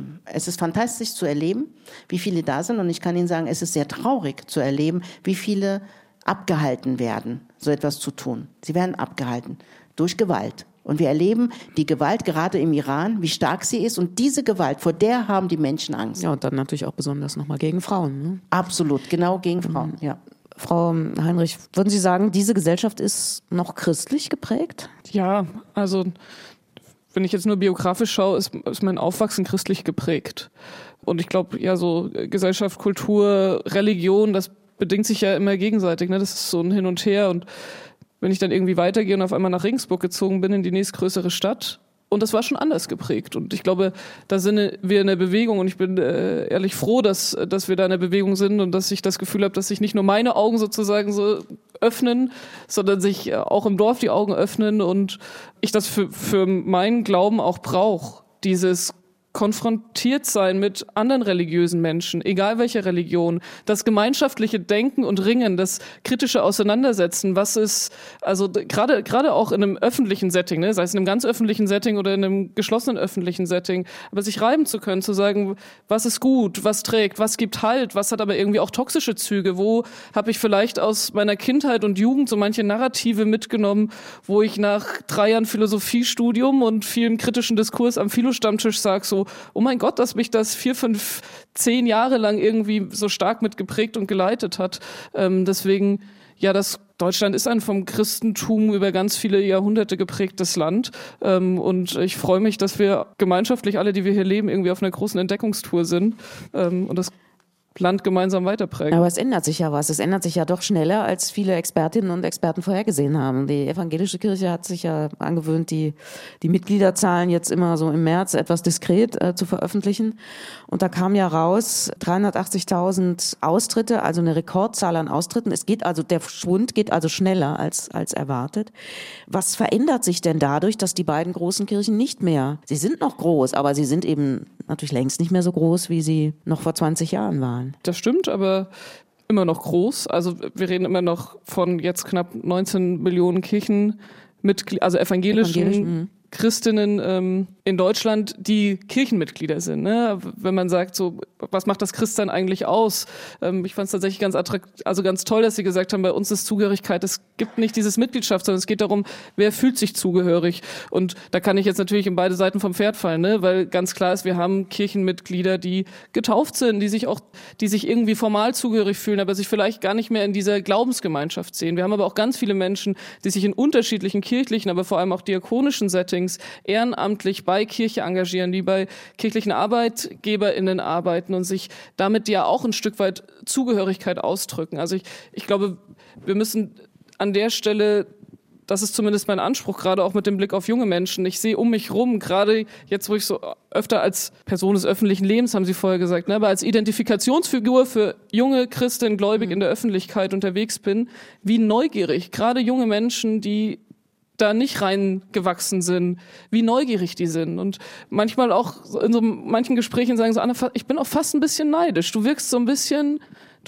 ist fantastisch zu erleben, wie viele da sind. Und ich kann Ihnen sagen, es ist sehr traurig zu erleben, wie viele abgehalten werden, so etwas zu tun. Sie werden abgehalten durch Gewalt. Und wir erleben die Gewalt gerade im Iran, wie stark sie ist. Und diese Gewalt, vor der haben die Menschen Angst. Ja, und dann natürlich auch besonders nochmal gegen Frauen. Ne? Absolut, genau gegen Frauen, ja. Frau Heinrich, würden Sie sagen, diese Gesellschaft ist noch christlich geprägt? Ja, also wenn ich jetzt nur biografisch schaue, ist mein Aufwachsen christlich geprägt. Und ich glaube, ja, so Gesellschaft, Kultur, Religion, das bedingt sich ja immer gegenseitig. Ne? Das ist so ein Hin und Her. Und wenn ich dann irgendwie weitergehe und auf einmal nach Regensburg gezogen bin, in die nächstgrößere Stadt, und das war schon anders geprägt. Und ich glaube, da sind wir in der Bewegung. Und ich bin ehrlich froh, dass wir da in der Bewegung sind und dass ich das Gefühl habe, dass sich nicht nur meine Augen sozusagen so öffnen, sondern sich auch im Dorf die Augen öffnen. Und ich das für meinen Glauben auch brauche. Dieses konfrontiert sein mit anderen religiösen Menschen, egal welche Religion, das gemeinschaftliche Denken und Ringen, das kritische Auseinandersetzen, was ist, also gerade auch in einem öffentlichen Setting, ne, sei es in einem ganz öffentlichen Setting oder in einem geschlossenen öffentlichen Setting, aber sich reiben zu können, zu sagen, was ist gut, was trägt, was gibt Halt, was hat aber irgendwie auch toxische Züge, wo habe ich vielleicht aus meiner Kindheit und Jugend so manche Narrative mitgenommen, wo ich nach 3 Jahren Philosophiestudium und vielem kritischen Diskurs am Philo-Stammtisch sage so, oh mein Gott, dass mich das 4, 5, 10 Jahre lang irgendwie so stark mitgeprägt und geleitet hat. Deswegen, ja, Deutschland ist ein vom Christentum über ganz viele Jahrhunderte geprägtes Land. Und ich freue mich, dass wir gemeinschaftlich alle, die wir hier leben, irgendwie auf einer großen Entdeckungstour sind. Und das Land gemeinsam weiterprägen. Aber es ändert sich ja was. Es ändert sich ja doch schneller, als viele Expertinnen und Experten vorhergesehen haben. Die evangelische Kirche hat sich ja angewöhnt, die Mitgliederzahlen jetzt immer so im März etwas diskret zu veröffentlichen. Und da kam ja raus, 380.000 Austritte, also eine Rekordzahl an Austritten. Der Schwund geht also schneller als erwartet. Was verändert sich denn dadurch, dass die beiden großen Kirchen nicht mehr, sie sind noch groß, aber sie sind eben natürlich längst nicht mehr so groß, wie sie noch vor 20 Jahren waren? Das stimmt, aber immer noch groß. Also wir reden immer noch von jetzt knapp 19 Millionen Kirchenmitgliedern, also evangelischen Christinnen in Deutschland, die Kirchenmitglieder sind. Ne? Wenn man sagt, so, was macht das Christsein eigentlich aus? Ich fand es tatsächlich ganz toll, dass Sie gesagt haben, bei uns ist Zugehörigkeit, es gibt nicht dieses Mitgliedschaft, sondern es geht darum, wer fühlt sich zugehörig. Und da kann ich jetzt natürlich in beide Seiten vom Pferd fallen, ne? Weil ganz klar ist, wir haben Kirchenmitglieder, die getauft sind, die sich irgendwie formal zugehörig fühlen, aber sich vielleicht gar nicht mehr in dieser Glaubensgemeinschaft sehen. Wir haben aber auch ganz viele Menschen, die sich in unterschiedlichen kirchlichen, aber vor allem auch diakonischen Settings ehrenamtlich bei Kirche engagieren, die bei kirchlichen ArbeitgeberInnen arbeiten und sich damit ja auch ein Stück weit Zugehörigkeit ausdrücken. Also ich glaube, wir müssen an der Stelle, das ist zumindest mein Anspruch, gerade auch mit dem Blick auf junge Menschen. Ich sehe um mich rum, gerade jetzt, wo ich so öfter als Person des öffentlichen Lebens, haben Sie vorher gesagt, ne, aber als Identifikationsfigur für junge Christinnen gläubig in der Öffentlichkeit unterwegs bin, wie neugierig gerade junge Menschen, die da nicht reingewachsen sind, wie neugierig die sind. Und manchmal auch in so manchen Gesprächen sagen so, Anna, ich bin auch fast ein bisschen neidisch. Du wirkst ein bisschen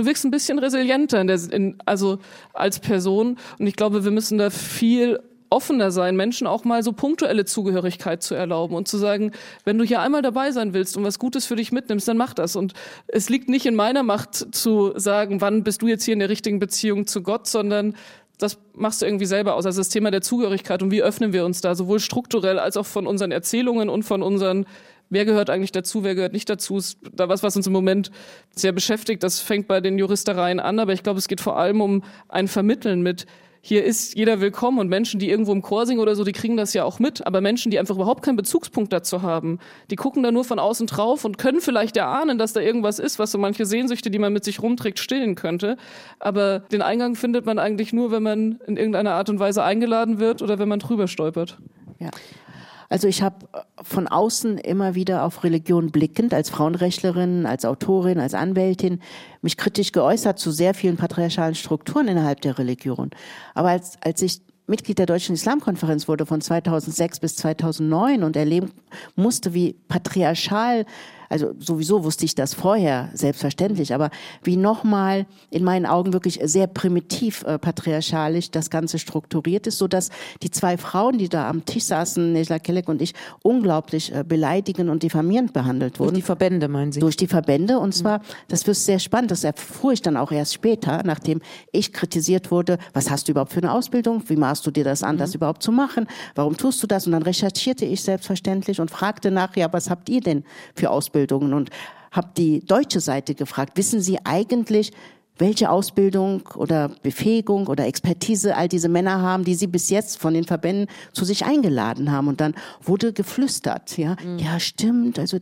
resilienter also als Person. Und ich glaube, wir müssen da viel offener sein, Menschen auch mal so punktuelle Zugehörigkeit zu erlauben und zu sagen, wenn du hier einmal dabei sein willst und was Gutes für dich mitnimmst, dann mach das. Und es liegt nicht in meiner Macht zu sagen, wann bist du jetzt hier in der richtigen Beziehung zu Gott, sondern das machst du irgendwie selber aus. Also das Thema der Zugehörigkeit und wie öffnen wir uns da, sowohl strukturell als auch von unseren Erzählungen und von unseren, wer gehört eigentlich dazu, wer gehört nicht dazu, ist da was uns im Moment sehr beschäftigt. Das fängt bei den Juristereien an, aber ich glaube, es geht vor allem um ein Vermitteln mit, hier ist jeder willkommen und Menschen, die irgendwo im Chor singen oder so, die kriegen das ja auch mit. Aber Menschen, die einfach überhaupt keinen Bezugspunkt dazu haben, die gucken da nur von außen drauf und können vielleicht erahnen, dass da irgendwas ist, was so manche Sehnsüchte, die man mit sich rumträgt, stillen könnte. Aber den Eingang findet man eigentlich nur, wenn man in irgendeiner Art und Weise eingeladen wird oder wenn man drüber stolpert. Ja. Also ich habe von außen immer wieder auf Religion blickend, als Frauenrechtlerin, als Autorin, als Anwältin, mich kritisch geäußert zu sehr vielen patriarchalen Strukturen innerhalb der Religion. Aber als ich Mitglied der Deutschen Islamkonferenz wurde von 2006 bis 2009 und erleben musste, wie patriarchal, also sowieso wusste ich das vorher, selbstverständlich, aber wie nochmal in meinen Augen wirklich sehr primitiv patriarchalisch das Ganze strukturiert ist, sodass die zwei Frauen, die da am Tisch saßen, Nejla Kelek und ich, unglaublich beleidigend und diffamierend behandelt wurden. Durch die Verbände, meinen Sie? Durch die Verbände, und zwar, das wird sehr spannend, das erfuhr ich dann auch erst später, nachdem ich kritisiert wurde, was hast du überhaupt für eine Ausbildung, wie maßt du dir das an, das überhaupt zu machen, warum tust du das? Und dann recherchierte ich selbstverständlich und fragte nach, ja, was habt ihr denn für Ausbildungen? Und habe die deutsche Seite gefragt, wissen Sie eigentlich, welche Ausbildung oder Befähigung oder Expertise all diese Männer haben, die sie bis jetzt von den Verbänden zu sich eingeladen haben? Und dann wurde geflüstert, ja, ja, stimmt, also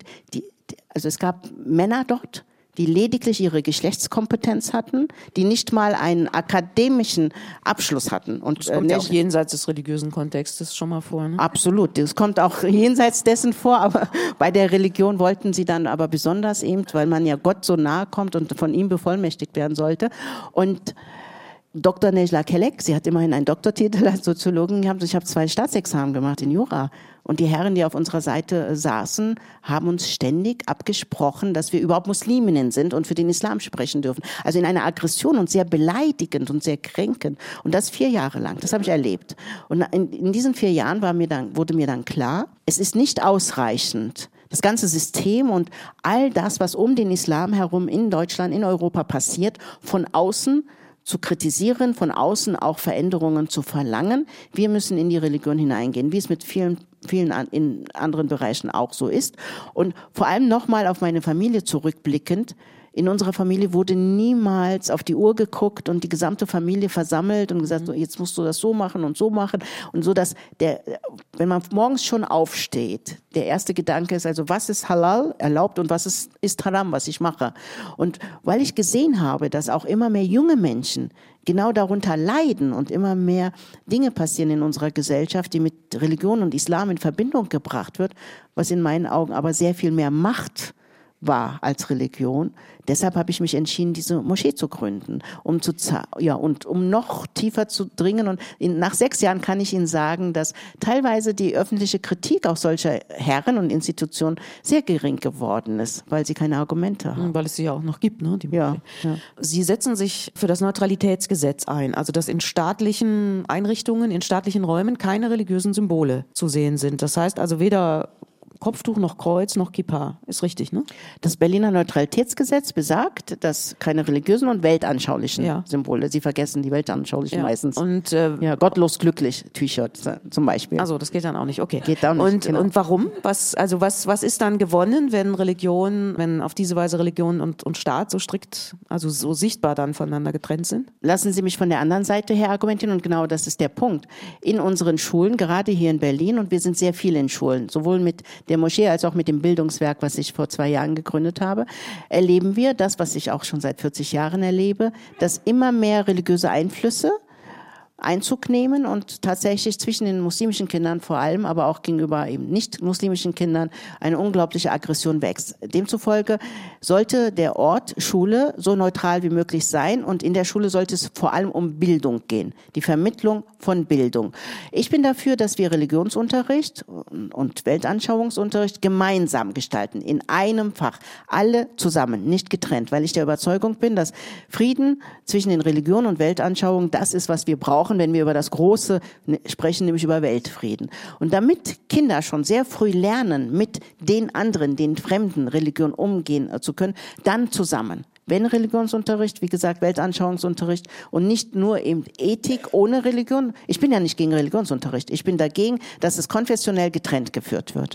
es gab Männer dort, die lediglich ihre Geschlechtskompetenz hatten, die nicht mal einen akademischen Abschluss hatten. Und das kommt ja auch jenseits des religiösen Kontextes schon mal vor. Ne? Absolut, das kommt auch jenseits dessen vor, aber bei der Religion wollten sie dann aber besonders eben, weil man ja Gott so nahe kommt und von ihm bevollmächtigt werden sollte. Und Dr. Nejla Kelek, sie hat immerhin einen Doktortitel als Soziologin gehabt. Ich habe 2 Staatsexamen gemacht in Jura. Und die Herren, die auf unserer Seite saßen, haben uns ständig abgesprochen, dass wir überhaupt Musliminnen sind und für den Islam sprechen dürfen. Also in einer Aggression und sehr beleidigend und sehr kränkend. Und das 4 Jahre lang. Das habe ich erlebt. Und in diesen 4 Jahren wurde mir dann klar, es ist nicht ausreichend, das ganze System und all das, was um den Islam herum in Deutschland, in Europa passiert, von außen zu kritisieren, von außen auch Veränderungen zu verlangen. Wir müssen in die Religion hineingehen, wie es mit vielen in anderen Bereichen auch so ist. Und vor allem nochmal auf meine Familie zurückblickend. In unserer Familie wurde niemals auf die Uhr geguckt und die gesamte Familie versammelt und gesagt, so, jetzt musst du das so machen und so machen. Und so, dass wenn man morgens schon aufsteht, der erste Gedanke ist also, was ist halal, erlaubt, und was ist haram, was ich mache. Und weil ich gesehen habe, dass auch immer mehr junge Menschen genau darunter leiden und immer mehr Dinge passieren in unserer Gesellschaft, die mit Religion und Islam in Verbindung gebracht wird, was in meinen Augen aber sehr viel mehr Macht war als Religion. Deshalb habe ich mich entschieden, diese Moschee zu gründen, um noch tiefer zu dringen. Und nach 6 Jahren kann ich Ihnen sagen, dass teilweise die öffentliche Kritik auch solcher Herren und Institutionen sehr gering geworden ist, weil sie keine Argumente haben. Weil es sie ja auch noch gibt, ne? Die ja. Sie setzen sich für das Neutralitätsgesetz ein, also dass in staatlichen Einrichtungen, in staatlichen Räumen keine religiösen Symbole zu sehen sind. Das heißt also weder Kopftuch noch Kreuz noch Kippa. Ist richtig, ne? Das Berliner Neutralitätsgesetz besagt, dass keine religiösen und weltanschaulichen Symbole, Sie vergessen die weltanschaulichen meistens. Und gottlos glücklich T-Shirt zum Beispiel. Also das geht dann auch nicht, okay. Geht auch nicht, und warum? Was ist dann gewonnen, wenn auf diese Weise Religion und Staat so strikt, also so sichtbar dann voneinander getrennt sind? Lassen Sie mich von der anderen Seite her argumentieren, und genau das ist der Punkt. In unseren Schulen, gerade hier in Berlin, und wir sind sehr viel in Schulen, sowohl mit der Moschee als auch mit dem Bildungswerk, was ich vor 2 Jahren gegründet habe, erleben wir das, was ich auch schon seit 40 Jahren erlebe, dass immer mehr religiöse Einflüsse Einzug nehmen und tatsächlich zwischen den muslimischen Kindern vor allem, aber auch gegenüber eben nicht muslimischen Kindern eine unglaubliche Aggression wächst. Demzufolge sollte der Ort Schule so neutral wie möglich sein, und in der Schule sollte es vor allem um Bildung gehen, die Vermittlung von Bildung. Ich bin dafür, dass wir Religionsunterricht und Weltanschauungsunterricht gemeinsam gestalten, in einem Fach, alle zusammen, nicht getrennt, weil ich der Überzeugung bin, dass Frieden zwischen den Religionen und Weltanschauungen das ist, was wir brauchen, wenn wir über das Große sprechen, nämlich über Weltfrieden. Und damit Kinder schon sehr früh lernen, mit den anderen, den fremden Religionen umgehen zu können, dann zusammen. Wenn Religionsunterricht, wie gesagt, Weltanschauungsunterricht und nicht nur eben Ethik ohne Religion. Ich bin ja nicht gegen Religionsunterricht. Ich bin dagegen, dass es konfessionell getrennt geführt wird.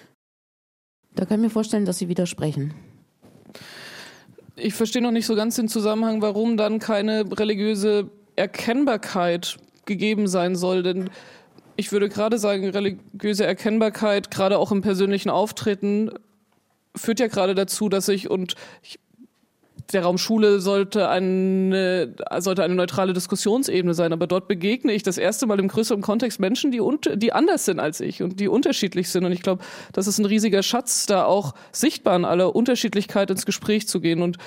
Da kann ich mir vorstellen, dass Sie widersprechen. Ich verstehe noch nicht so ganz den Zusammenhang, warum dann keine religiöse Erkennbarkeit gegeben sein soll, denn ich würde gerade sagen, religiöse Erkennbarkeit, gerade auch im persönlichen Auftreten, führt ja gerade dazu, dass der Raum Schule sollte eine neutrale Diskussionsebene sein, aber dort begegne ich das erste Mal im größeren Kontext Menschen, die anders sind als ich und die unterschiedlich sind. Und ich glaube, das ist ein riesiger Schatz, da auch sichtbar in aller Unterschiedlichkeit ins Gespräch zu gehen. Und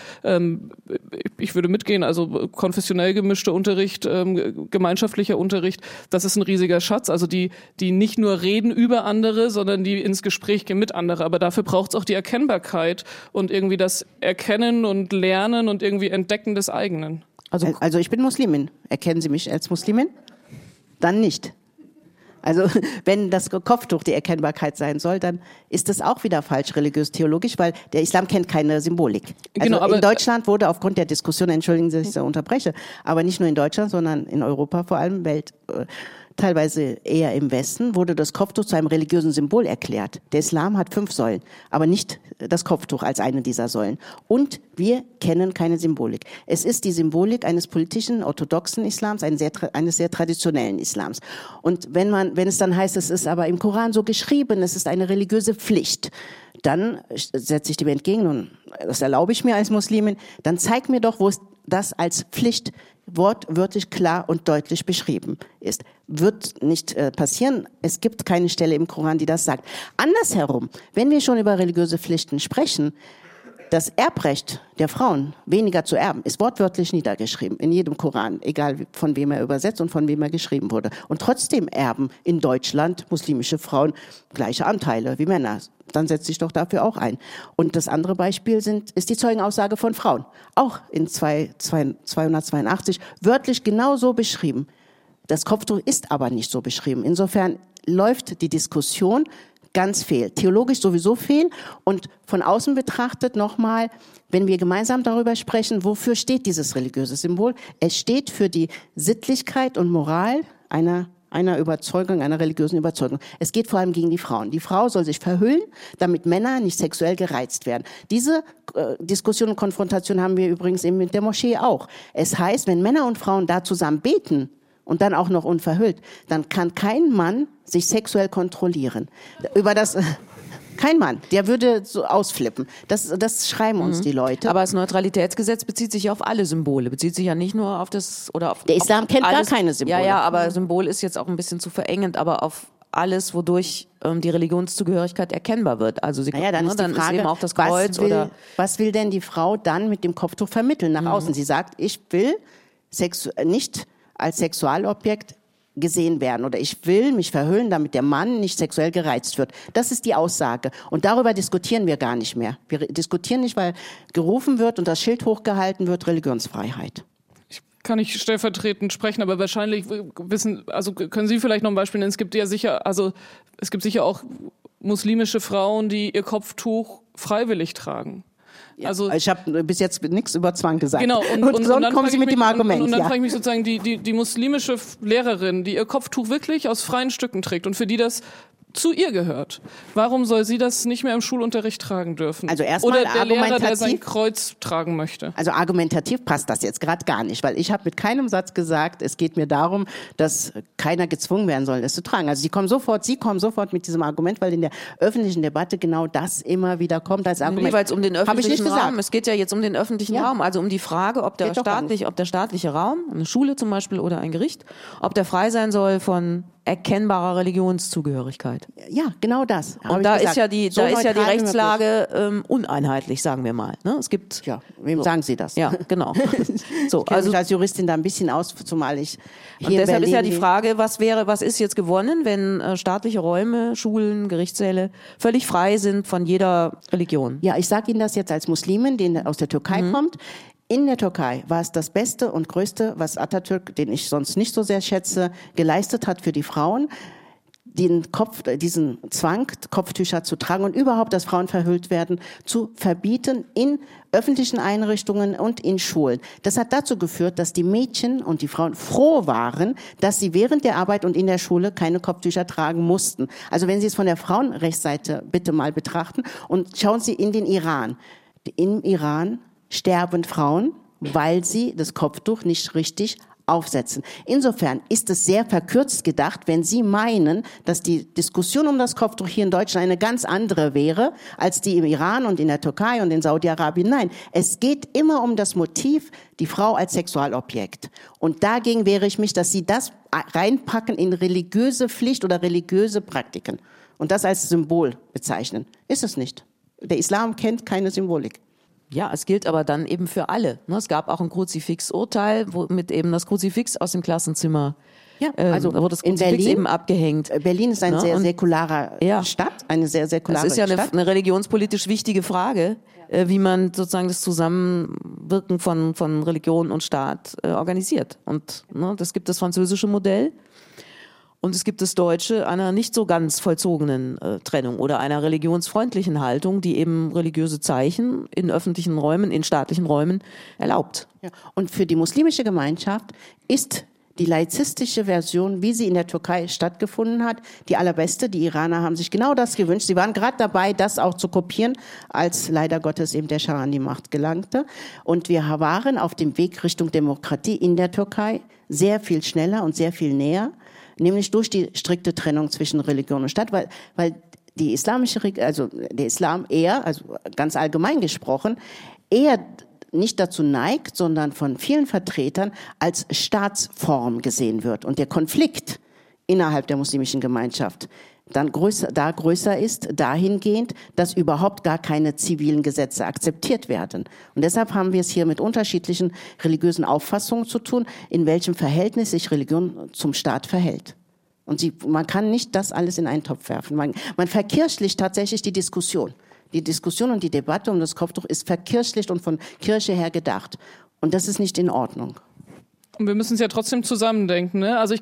ich würde mitgehen, also konfessionell gemischter Unterricht, gemeinschaftlicher Unterricht, das ist ein riesiger Schatz. Also die nicht nur reden über andere, sondern die ins Gespräch gehen mit anderen. Aber dafür braucht es auch die Erkennbarkeit und irgendwie das Erkennen und Lernen und irgendwie Entdecken des eigenen. Also ich bin Muslimin. Erkennen Sie mich als Muslimin? Dann nicht. Also wenn das Kopftuch die Erkennbarkeit sein soll, dann ist das auch wieder falsch religiös-theologisch, weil der Islam kennt keine Symbolik. Also genau, aber in Deutschland wurde aufgrund der Diskussion, entschuldigen Sie, dass ich so unterbreche, aber nicht nur in Deutschland, sondern in Europa vor allem, teilweise eher im Westen, wurde das Kopftuch zu einem religiösen Symbol erklärt. Der Islam hat 5 Säulen, aber nicht das Kopftuch als eine dieser Säulen. Und wir kennen keine Symbolik. Es ist die Symbolik eines politischen, orthodoxen Islams, eines sehr traditionellen Islams. Und wenn es dann heißt, es ist aber im Koran so geschrieben, es ist eine religiöse Pflicht, dann setze ich dem entgegen, und das erlaube ich mir als Muslimin, dann zeig mir doch, wo es das als Pflicht wortwörtlich klar und deutlich beschrieben ist. Wird nicht passieren. Es gibt keine Stelle im Koran, die das sagt. Andersherum, wenn wir schon über religiöse Pflichten sprechen, das Erbrecht der Frauen, weniger zu erben, ist wortwörtlich niedergeschrieben in jedem Koran, egal von wem er übersetzt und von wem er geschrieben wurde. Und trotzdem erben in Deutschland muslimische Frauen gleiche Anteile wie Männer. Dann setzt sich doch dafür auch ein. Und das andere Beispiel ist die Zeugenaussage von Frauen. Auch in 282 wörtlich genau so beschrieben. Das Kopftuch ist aber nicht so beschrieben. Insofern läuft die Diskussion ganz fehl. Theologisch sowieso fehl. Und von außen betrachtet nochmal, wenn wir gemeinsam darüber sprechen, wofür steht dieses religiöse Symbol? Es steht für die Sittlichkeit und Moral einer Überzeugung, einer religiösen Überzeugung. Es geht vor allem gegen die Frauen. Die Frau soll sich verhüllen, damit Männer nicht sexuell gereizt werden. Diese Diskussion und Konfrontation haben wir übrigens eben mit der Moschee auch. Es heißt, wenn Männer und Frauen da zusammen beten und dann auch noch unverhüllt, dann kann kein Mann sich sexuell kontrollieren. Kein Mann, der würde so ausflippen. Das schreiben uns die Leute. Aber das Neutralitätsgesetz bezieht sich ja auf alle Symbole, bezieht sich ja nicht nur auf das oder auf. Der Islam kennt alles, gar keine Symbole. Ja, aber Symbol ist jetzt auch ein bisschen zu verengend, aber auf alles, wodurch die Religionszugehörigkeit erkennbar wird. Also dann ist die Frage, ist eben auch das Kreuz was will denn die Frau dann mit dem Kopftuch vermitteln nach außen? Sie sagt, ich will nicht als Sexualobjekt gesehen werden oder ich will mich verhüllen, damit der Mann nicht sexuell gereizt wird. Das ist die Aussage. Und darüber diskutieren wir gar nicht mehr. Wir diskutieren nicht, weil gerufen wird und das Schild hochgehalten wird, Religionsfreiheit. Ich kann nicht stellvertretend sprechen, aber wahrscheinlich können Sie vielleicht noch ein Beispiel nennen? Es gibt sicher auch muslimische Frauen, die ihr Kopftuch freiwillig tragen. Ja, also ich habe bis jetzt nichts über Zwang gesagt. Genau, und dann kommen Sie mit dem Argument. Und dann frage ich mich sozusagen, die muslimische Lehrerin, die ihr Kopftuch wirklich aus freien Stücken trägt und für die das zu ihr gehört. Warum soll sie das nicht mehr im Schulunterricht tragen dürfen? Also erstmal oder der Lehrer, der sein Kreuz tragen möchte. Also argumentativ passt das jetzt gerade gar nicht, weil ich habe mit keinem Satz gesagt, es geht mir darum, dass keiner gezwungen werden soll, das zu tragen. Also Sie kommen sofort mit diesem Argument, weil in der öffentlichen Debatte genau das immer wieder kommt als Argument. Weil es um den öffentlichen Raum, es geht ja jetzt um den öffentlichen Raum, also um die Frage, ob der staatliche Raum, eine Schule zum Beispiel oder ein Gericht, ob der frei sein soll von erkennbarer Religionszugehörigkeit. Ja, genau das. Und da ist ja die Rechtslage uneinheitlich, sagen wir mal. Ne? Es gibt. Ja, wem sagen Sie das? Ja, genau. So, ich kenne mich als Juristin da ein bisschen aus, zumal ich hier und deshalb ist ja die Frage, was ist jetzt gewonnen, wenn staatliche Räume, Schulen, Gerichtssäle völlig frei sind von jeder Religion? Ja, ich sage Ihnen das jetzt als Muslimin, die aus der Türkei kommt. In der Türkei war es das Beste und Größte, was Atatürk, den ich sonst nicht so sehr schätze, geleistet hat für die Frauen, diesen Zwang, Kopftücher zu tragen und überhaupt, dass Frauen verhüllt werden, zu verbieten in öffentlichen Einrichtungen und in Schulen. Das hat dazu geführt, dass die Mädchen und die Frauen froh waren, dass sie während der Arbeit und in der Schule keine Kopftücher tragen mussten. Also wenn Sie es von der Frauenrechtsseite bitte mal betrachten und schauen Sie in den Iran. Im Iran sterben Frauen, weil sie das Kopftuch nicht richtig aufsetzen. Insofern ist es sehr verkürzt gedacht, wenn Sie meinen, dass die Diskussion um das Kopftuch hier in Deutschland eine ganz andere wäre, als die im Iran und in der Türkei und in Saudi-Arabien. Nein, es geht immer um das Motiv, die Frau als Sexualobjekt. Und dagegen wehre ich mich, dass Sie das reinpacken in religiöse Pflicht oder religiöse Praktiken und das als Symbol bezeichnen. Ist es nicht. Der Islam kennt keine Symbolik. Ja, es gilt aber dann eben für alle. Es gab auch ein Kruzifix-Urteil, womit eben das Kruzifix aus dem Klassenzimmer, also wurde das in Kruzifix Berlin, eben abgehängt. Berlin ist eine sehr säkulare Stadt, eine sehr säkulare Stadt. Das ist ja eine religionspolitisch wichtige Frage, wie man sozusagen das Zusammenwirken von Religion und Staat organisiert. Und das gibt das französische Modell. Und es gibt das Deutsche einer nicht so ganz vollzogenen Trennung oder einer religionsfreundlichen Haltung, die eben religiöse Zeichen in öffentlichen Räumen, in staatlichen Räumen erlaubt. Ja. Und für die muslimische Gemeinschaft ist die laizistische Version, wie sie in der Türkei stattgefunden hat, die allerbeste. Die Iraner haben sich genau das gewünscht. Sie waren gerade dabei, das auch zu kopieren, als leider Gottes eben der Schah an die Macht gelangte. Und wir waren auf dem Weg Richtung Demokratie in der Türkei sehr viel schneller und sehr viel näher. Nämlich durch die strikte Trennung zwischen Religion und Staat, weil die islamische, also der Islam eher, also ganz allgemein gesprochen, eher nicht dazu neigt, sondern von vielen Vertretern als Staatsform gesehen wird. Und der Konflikt innerhalb der muslimischen Gemeinschaft dann größer ist, dahingehend, dass überhaupt gar keine zivilen Gesetze akzeptiert werden. Und deshalb haben wir es hier mit unterschiedlichen religiösen Auffassungen zu tun, in welchem Verhältnis sich Religion zum Staat verhält. Und man kann nicht das alles in einen Topf werfen. Man verkirchlicht tatsächlich die Diskussion. Die Diskussion und die Debatte um das Kopftuch ist verkirchlicht und von Kirche her gedacht. Und das ist nicht in Ordnung. Und wir müssen es ja trotzdem zusammendenken, ne? Also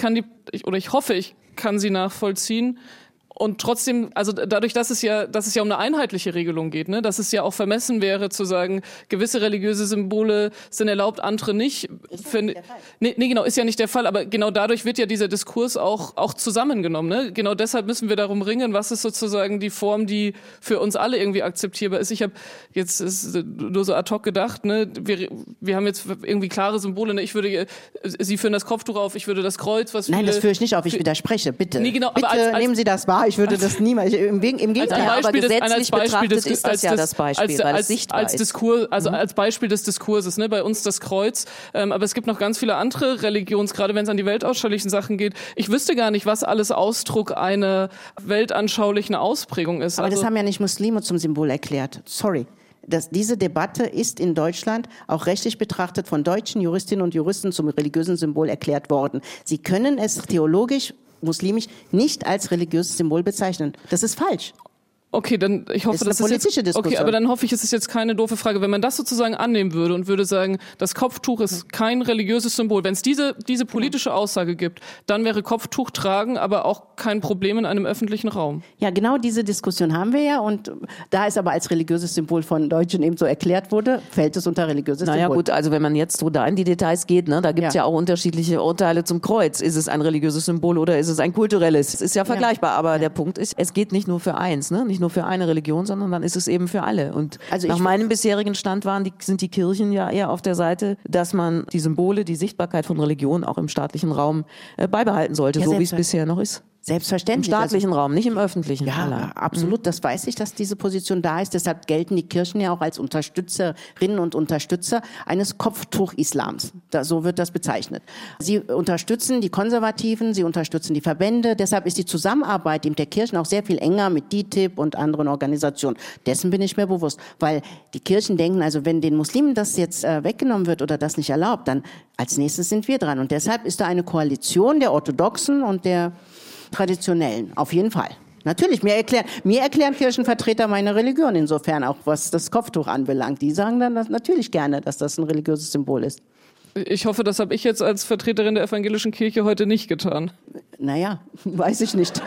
ich hoffe, ich kann sie nachvollziehen. Und trotzdem, also dadurch, dass es ja um eine einheitliche Regelung geht, ne, dass es ja auch vermessen wäre zu sagen, gewisse religiöse Symbole sind erlaubt, andere nicht. Ist ja nicht der Fall. Nee, genau, ist ja nicht der Fall, aber genau dadurch wird ja dieser Diskurs auch zusammengenommen, ne? Genau deshalb müssen wir darum ringen, was ist sozusagen die Form, die für uns alle irgendwie akzeptierbar ist. Ich habe jetzt nur so ad hoc gedacht, ne, wir haben jetzt irgendwie klare Symbole, ne? Sie führen das Kopftuch auf, ich würde das Kreuz, was Nein, das führe ich nicht auf, ich widerspreche, bitte. Nee, genau, bitte aber nehmen Sie das wahr. Ich würde das niemals, im Gegenteil. Aber gesetzlich betrachtet ist das ja das Beispiel, weil es sichtbar ist. Als Beispiel des Diskurses, ne, bei uns das Kreuz, aber es gibt noch ganz viele andere gerade wenn es an die weltanschaulichen Sachen geht. Ich wüsste gar nicht, was alles Ausdruck einer weltanschaulichen Ausprägung ist. Aber das haben ja nicht Muslime zum Symbol erklärt. Sorry. Diese Debatte ist in Deutschland auch rechtlich betrachtet von deutschen Juristinnen und Juristen zum religiösen Symbol erklärt worden. Sie können es theologisch muslimisch nicht als religiöses Symbol bezeichnen. Das ist falsch. Okay, dann ich hoffe, das ist eine politische Diskussion. Okay, aber dann hoffe ich, es ist jetzt keine doofe Frage. Wenn man das sozusagen annehmen würde und würde sagen, das Kopftuch ist kein religiöses Symbol, wenn es diese politische Aussage gibt, dann wäre Kopftuch tragen aber auch kein Problem in einem öffentlichen Raum. Ja, genau diese Diskussion haben wir ja, und da es aber als religiöses Symbol von Deutschen eben so erklärt wurde, fällt es unter religiöses Symbol. Naja gut, also wenn man jetzt so da in die Details geht, ne, da gibt es ja auch unterschiedliche Urteile zum Kreuz. Ist es ein religiöses Symbol oder ist es ein kulturelles? Es ist ja vergleichbar, aber der Punkt ist, es geht nicht nur für eins, ne? Nicht nur für eine Religion, sondern dann ist es eben für alle. Und nach meinem bisherigen Stand sind die Kirchen ja eher auf der Seite, dass man die Symbole, die Sichtbarkeit von Religion auch im staatlichen Raum beibehalten sollte, so wie es bisher noch ist. Selbstverständlich. Im staatlichen Raum, nicht im öffentlichen. Ja, absolut. Das weiß ich, dass diese Position da ist. Deshalb gelten die Kirchen ja auch als Unterstützerinnen und Unterstützer eines Kopftuch-Islams. So wird das bezeichnet. Sie unterstützen die Konservativen, sie unterstützen die Verbände. Deshalb ist die Zusammenarbeit der Kirchen auch sehr viel enger mit DITIB und anderen Organisationen. Dessen bin ich mir bewusst. Weil die Kirchen denken, also wenn den Muslimen das jetzt weggenommen wird oder das nicht erlaubt, dann als nächstes sind wir dran. Und deshalb ist da eine Koalition der Orthodoxen und der Traditionellen, auf jeden Fall. Natürlich, mir erklären Kirchenvertreter meine Religion, insofern auch was das Kopftuch anbelangt. Die sagen dann natürlich gerne, dass das ein religiöses Symbol ist. Ich hoffe, das habe ich jetzt als Vertreterin der evangelischen Kirche heute nicht getan. Naja, weiß ich nicht.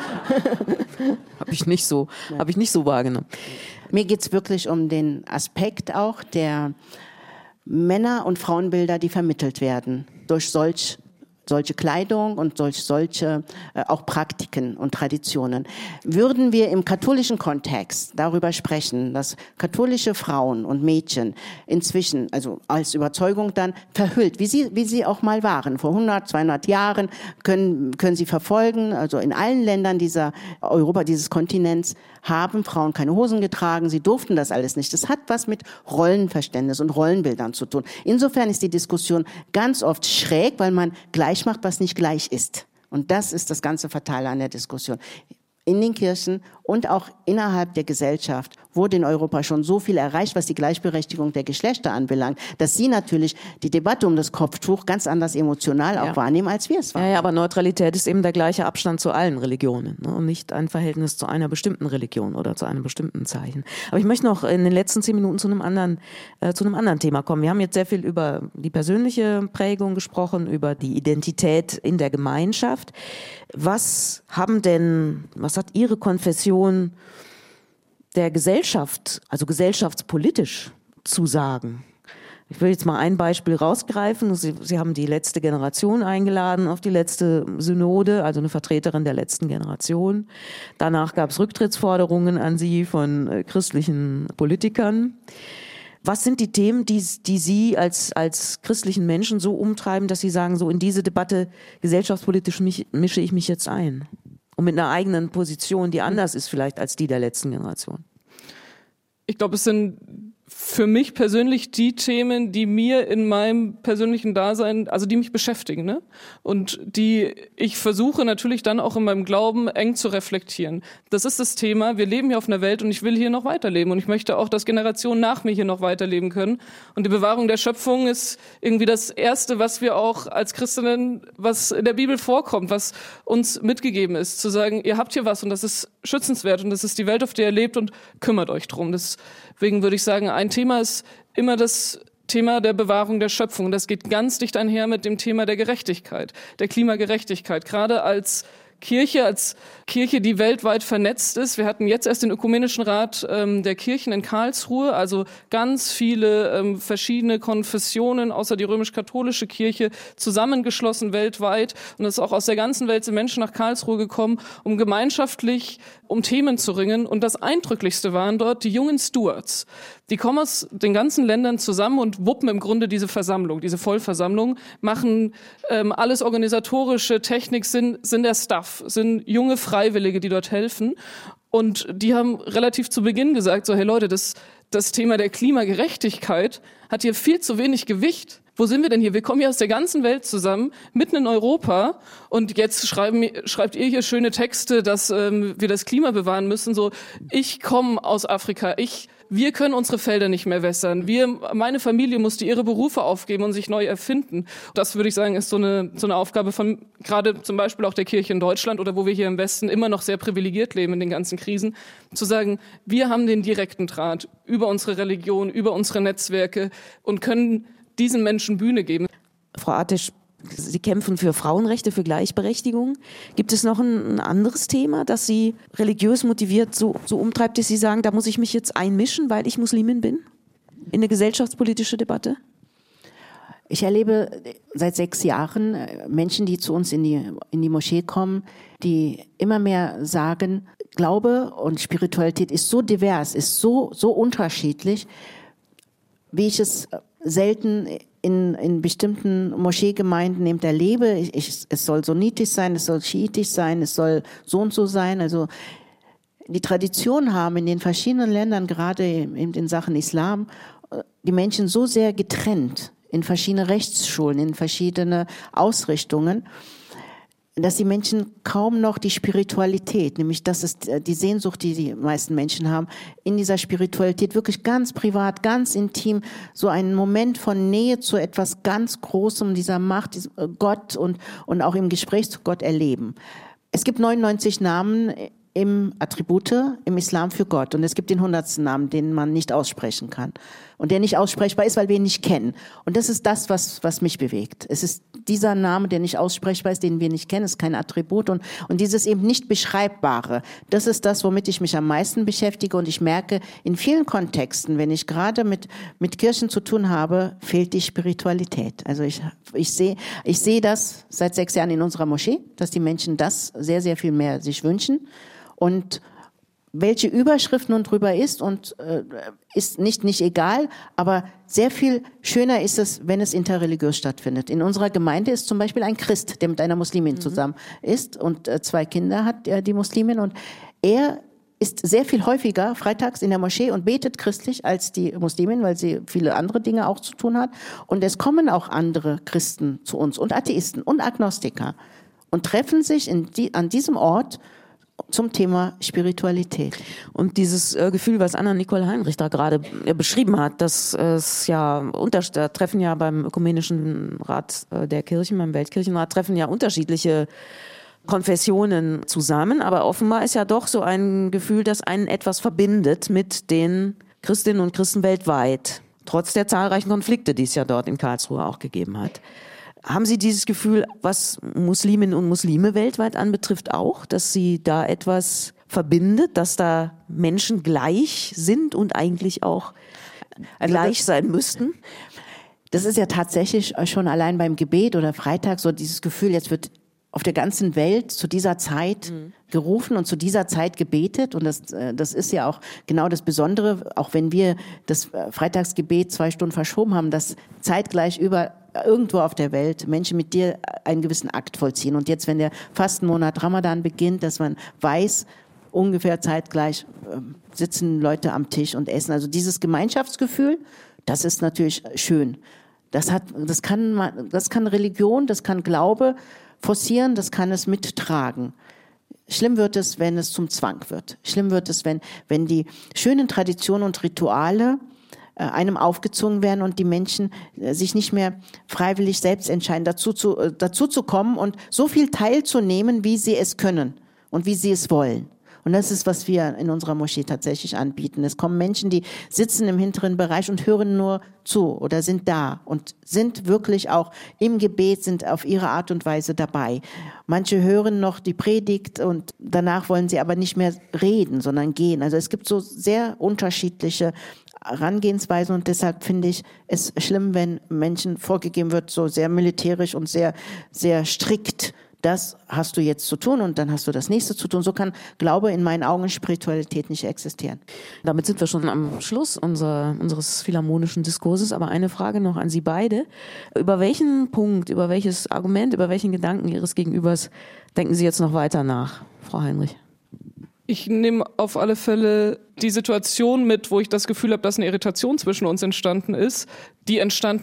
Habe ich nicht so wahrgenommen. Mir geht's wirklich um den Aspekt auch der Männer- und Frauenbilder, die vermittelt werden durch solch solche Kleidung und solche auch Praktiken und Traditionen. Würden wir im katholischen Kontext darüber sprechen, dass katholische Frauen und Mädchen inzwischen, also als Überzeugung dann verhüllt, wie sie auch mal waren, vor 100, 200 Jahren, können sie verfolgen, also in allen Ländern dieses Kontinents haben Frauen keine Hosen getragen, sie durften das alles nicht. Das hat was mit Rollenverständnis und Rollenbildern zu tun. Insofern ist die Diskussion ganz oft schräg, weil man gleich macht, was nicht gleich ist. Und das ist das ganze Fatale an der Diskussion. In den Kirchen und auch innerhalb der Gesellschaft wurde in Europa schon so viel erreicht, was die Gleichberechtigung der Geschlechter anbelangt, dass sie natürlich die Debatte um das Kopftuch ganz anders emotional auch wahrnehmen, als wir es waren. Ja, aber Neutralität ist eben der gleiche Abstand zu allen Religionen, ne? Und nicht ein Verhältnis zu einer bestimmten Religion oder zu einem bestimmten Zeichen. Aber ich möchte noch in den letzten 10 Minuten zu einem anderen Thema kommen. Wir haben jetzt sehr viel über die persönliche Prägung gesprochen, über die Identität in der Gemeinschaft. Was hat Ihre Konfession der Gesellschaft, also gesellschaftspolitisch, zu sagen? Ich will jetzt mal ein Beispiel rausgreifen. Sie haben die letzte Generation eingeladen auf die letzte Synode, also eine Vertreterin der letzten Generation. Danach gab es Rücktrittsforderungen an Sie von christlichen Politikern. Was sind die Themen, die Sie als christlichen Menschen so umtreiben, dass Sie sagen, so in diese Debatte gesellschaftspolitisch mische ich mich jetzt ein? Und mit einer eigenen Position, die anders ist vielleicht als die der letzten Generation. Ich glaube, es sind für mich persönlich die Themen, die mir in meinem persönlichen Dasein, also die mich beschäftigen, ne? Und die ich versuche natürlich dann auch in meinem Glauben eng zu reflektieren. Das ist das Thema, wir leben hier auf einer Welt und ich will hier noch weiterleben und ich möchte auch, dass Generationen nach mir hier noch weiterleben können. Und die Bewahrung der Schöpfung ist irgendwie das Erste, was wir auch als Christinnen, was in der Bibel vorkommt, was uns mitgegeben ist, zu sagen, ihr habt hier was und das ist schützenswert und das ist die Welt, auf der ihr lebt und kümmert euch drum. Deswegen würde ich sagen, ein Thema ist immer das Thema der Bewahrung der Schöpfung. Das geht ganz dicht einher mit dem Thema der Gerechtigkeit, der Klimagerechtigkeit. Gerade als Kirche, die weltweit vernetzt ist. Wir hatten jetzt erst den Ökumenischen Rat der Kirchen in Karlsruhe, also ganz viele verschiedene Konfessionen außer die römisch-katholische Kirche zusammengeschlossen weltweit. Und es ist auch aus der ganzen Welt sind Menschen nach Karlsruhe gekommen, um gemeinschaftlich um Themen zu ringen. Und das Eindrücklichste waren dort die jungen Stewards. Die kommen aus den ganzen Ländern zusammen und wuppen im Grunde diese Versammlung, diese Vollversammlung, machen alles organisatorische, Technik, sind der Staff, sind junge Freiwillige, die dort helfen. Und die haben relativ zu Beginn gesagt, so, hey Leute, das Thema der Klimagerechtigkeit hat hier viel zu wenig Gewicht. Wo sind wir denn hier? Wir kommen hier aus der ganzen Welt zusammen, mitten in Europa und jetzt schreibt ihr hier schöne Texte, dass wir das Klima bewahren müssen. So, ich komme aus Afrika, wir können unsere Felder nicht mehr wässern. Meine Familie musste ihre Berufe aufgeben und sich neu erfinden. Das würde ich sagen, ist so eine Aufgabe von gerade zum Beispiel auch der Kirche in Deutschland oder wo wir hier im Westen immer noch sehr privilegiert leben in den ganzen Krisen, zu sagen, wir haben den direkten Draht über unsere Religion, über unsere Netzwerke und können diesen Menschen Bühne geben. Frau Artesch, Sie kämpfen für Frauenrechte, für Gleichberechtigung. Gibt es noch ein anderes Thema, das Sie religiös motiviert so umtreibt, dass Sie sagen, da muss ich mich jetzt einmischen, weil ich Muslimin bin? In eine gesellschaftspolitische Debatte? Ich erlebe seit 6 Jahren Menschen, die zu uns in die Moschee kommen, die immer mehr sagen, Glaube und Spiritualität ist so divers, ist so unterschiedlich, wie ich es selten in bestimmten Moscheegemeinden erlebe. Es soll sunnitisch sein, es soll schiitisch sein, es soll so und so sein. Also die Tradition haben in den verschiedenen Ländern, gerade in Sachen Islam, die Menschen so sehr getrennt in verschiedene Rechtsschulen, in verschiedene Ausrichtungen, dass die Menschen kaum noch die Spiritualität, nämlich das ist die Sehnsucht, die die meisten Menschen haben, in dieser Spiritualität wirklich ganz privat, ganz intim, so einen Moment von Nähe zu etwas ganz Großem, dieser Macht, Gott und auch im Gespräch zu Gott erleben. Es gibt 99 Namen im Attribute im Islam für Gott und es gibt den 100. Namen, den man nicht aussprechen kann und der nicht aussprechbar ist, weil wir ihn nicht kennen. Und das ist das, was mich bewegt. Es ist dieser Name, der nicht aussprechbar ist, den wir nicht kennen, ist kein Attribut. Und dieses eben nicht Beschreibbare, das ist das, womit ich mich am meisten beschäftige. Und ich merke, in vielen Kontexten, wenn ich gerade mit Kirchen zu tun habe, fehlt die Spiritualität. Also ich sehe das seit 6 Jahren in unserer Moschee, dass die Menschen das sehr, sehr viel mehr sich wünschen. Und welche Überschrift nun drüber ist ist nicht egal, aber sehr viel schöner ist es, wenn es interreligiös stattfindet. In unserer Gemeinde ist zum Beispiel ein Christ, der mit einer Muslimin zusammen ist und 2 Kinder hat, die Muslimin, und er ist sehr viel häufiger freitags in der Moschee und betet christlich als die Muslimin, weil sie viele andere Dinge auch zu tun hat. Und es kommen auch andere Christen zu uns und Atheisten und Agnostiker und treffen sich an diesem Ort zum Thema Spiritualität. Und dieses Gefühl, was Anna-Nicole Heinrich da gerade beschrieben hat, dass es da treffen ja beim Ökumenischen Rat der Kirchen, beim Weltkirchenrat, treffen ja unterschiedliche Konfessionen zusammen, aber offenbar ist ja doch so ein Gefühl, das einen etwas verbindet mit den Christinnen und Christen weltweit, trotz der zahlreichen Konflikte, die es ja dort in Karlsruhe auch gegeben hat. Haben Sie dieses Gefühl, was Musliminnen und Muslime weltweit anbetrifft, auch, dass Sie da etwas verbindet, dass da Menschen gleich sind und eigentlich auch gleich sein müssten? Das ist ja tatsächlich schon allein beim Gebet oder Freitag so dieses Gefühl, jetzt wird auf der ganzen Welt zu dieser Zeit gerufen und zu dieser Zeit gebetet. Und das ist ja auch genau das Besondere, auch wenn wir das Freitagsgebet 2 Stunden verschoben haben, dass zeitgleich irgendwo auf der Welt Menschen mit dir einen gewissen Akt vollziehen. Und jetzt, wenn der Fastenmonat Ramadan beginnt, dass man weiß, ungefähr zeitgleich sitzen Leute am Tisch und essen. Also dieses Gemeinschaftsgefühl, das ist natürlich schön. Das kann Religion, das kann Glaube forcieren, das kann es mittragen. Schlimm wird es, wenn es zum Zwang wird. Schlimm wird es, wenn die schönen Traditionen und Rituale einem aufgezwungen werden und die Menschen sich nicht mehr freiwillig selbst entscheiden, dazu zu kommen und so viel teilzunehmen, wie sie es können und wie sie es wollen. Und das ist, was wir in unserer Moschee tatsächlich anbieten. Es kommen Menschen, die sitzen im hinteren Bereich und hören nur zu oder sind da und sind wirklich auch im Gebet, sind auf ihre Art und Weise dabei. Manche hören noch die Predigt und danach wollen sie aber nicht mehr reden, sondern gehen. Also es gibt so sehr unterschiedliche Herangehensweisen und deshalb finde ich es schlimm, wenn Menschen vorgegeben wird, so sehr militärisch und sehr, sehr strikt. Das hast du jetzt zu tun und dann hast du das nächste zu tun. So kann Glaube in meinen Augen Spiritualität nicht existieren. Damit sind wir schon am Schluss unseres philharmonischen Diskurses. Aber eine Frage noch an Sie beide. Über welchen Punkt, über welches Argument, über welchen Gedanken Ihres Gegenübers denken Sie jetzt noch weiter nach, Frau Heinrich? Ich nehme auf alle Fälle die Situation mit, wo ich das Gefühl habe, dass eine Irritation zwischen uns entstanden ist, die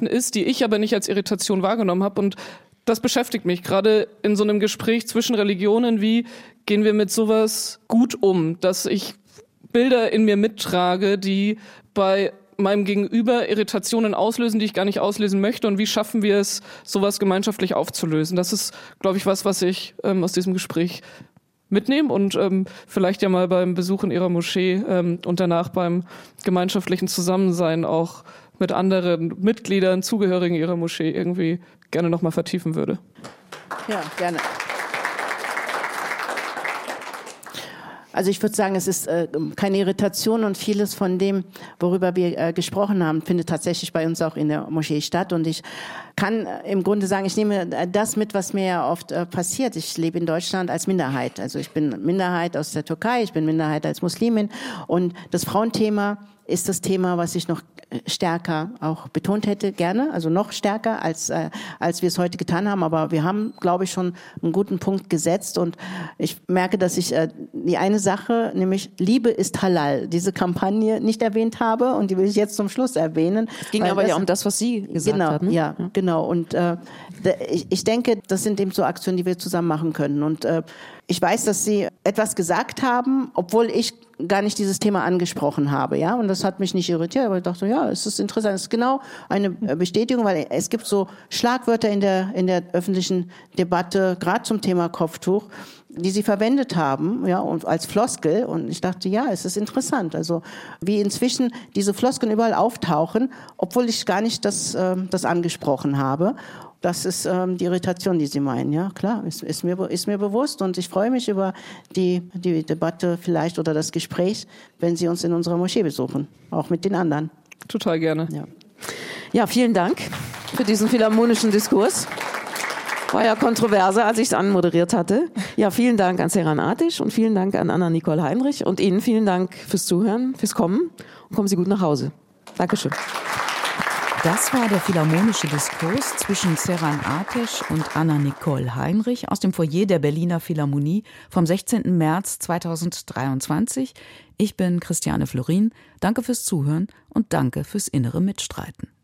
ich aber nicht als Irritation wahrgenommen habe. Und das beschäftigt mich, gerade in so einem Gespräch zwischen Religionen. Wie gehen wir mit sowas gut um, dass ich Bilder in mir mittrage, die bei meinem Gegenüber Irritationen auslösen, die ich gar nicht auslösen möchte, und wie schaffen wir es, sowas gemeinschaftlich aufzulösen? Das ist, glaube ich, was ich aus diesem Gespräch mitnehme und vielleicht ja mal beim Besuch in Ihrer Moschee und danach beim gemeinschaftlichen Zusammensein auch mit anderen Mitgliedern, Zugehörigen Ihrer Moschee irgendwie gerne nochmal vertiefen würde. Ja, gerne. Also ich würde sagen, es ist keine Irritation und vieles von dem, worüber wir gesprochen haben, findet tatsächlich bei uns auch in der Moschee statt. Und ich kann im Grunde sagen, ich nehme das mit, was mir ja oft passiert. Ich lebe in Deutschland als Minderheit. Also ich bin Minderheit aus der Türkei, ich bin Minderheit als Muslimin. Und das Frauenthema ist das Thema, was ich noch stärker auch betont hätte, gerne, also noch stärker, als wir es heute getan haben. Aber wir haben, glaube ich, schon einen guten Punkt gesetzt. Und ich merke, dass ich die eine Sache, nämlich Liebe ist halal, diese Kampagne nicht erwähnt habe. Und die will ich jetzt zum Schluss erwähnen. Es ging aber ja um das, was Sie gesagt haben. Ne? Ja, genau. Und ich denke, das sind eben so Aktionen, die wir zusammen machen können. Und ich weiß, dass Sie etwas gesagt haben, obwohl ich gar nicht dieses Thema angesprochen habe, ja, und das hat mich nicht irritiert, aber ich dachte, ja, es ist interessant, es ist genau eine Bestätigung, weil es gibt so Schlagwörter in der öffentlichen Debatte, gerade zum Thema Kopftuch, die Sie verwendet haben, ja, und als Floskel, und ich dachte, ja, es ist interessant, also wie inzwischen diese Floskeln überall auftauchen, obwohl ich gar nicht das angesprochen habe. Das ist die Irritation, die Sie meinen. Ja, klar, ist mir bewusst. Und ich freue mich über die Debatte vielleicht oder das Gespräch, wenn Sie uns in unserer Moschee besuchen. Auch mit den anderen. Total gerne. Ja, vielen Dank für diesen philharmonischen Diskurs. War ja kontroverser, als ich es anmoderiert hatte. Ja, vielen Dank an Seyran Ateş und vielen Dank an Anna-Nicole Heinrich. Und Ihnen vielen Dank fürs Zuhören, fürs Kommen. Und kommen Sie gut nach Hause. Dankeschön. Das war der philharmonische Diskurs zwischen Seyran Ateş und Anna-Nicole Heinrich aus dem Foyer der Berliner Philharmonie vom 16. März 2023. Ich bin Christiane Florin. Danke fürs Zuhören und danke fürs innere Mitstreiten.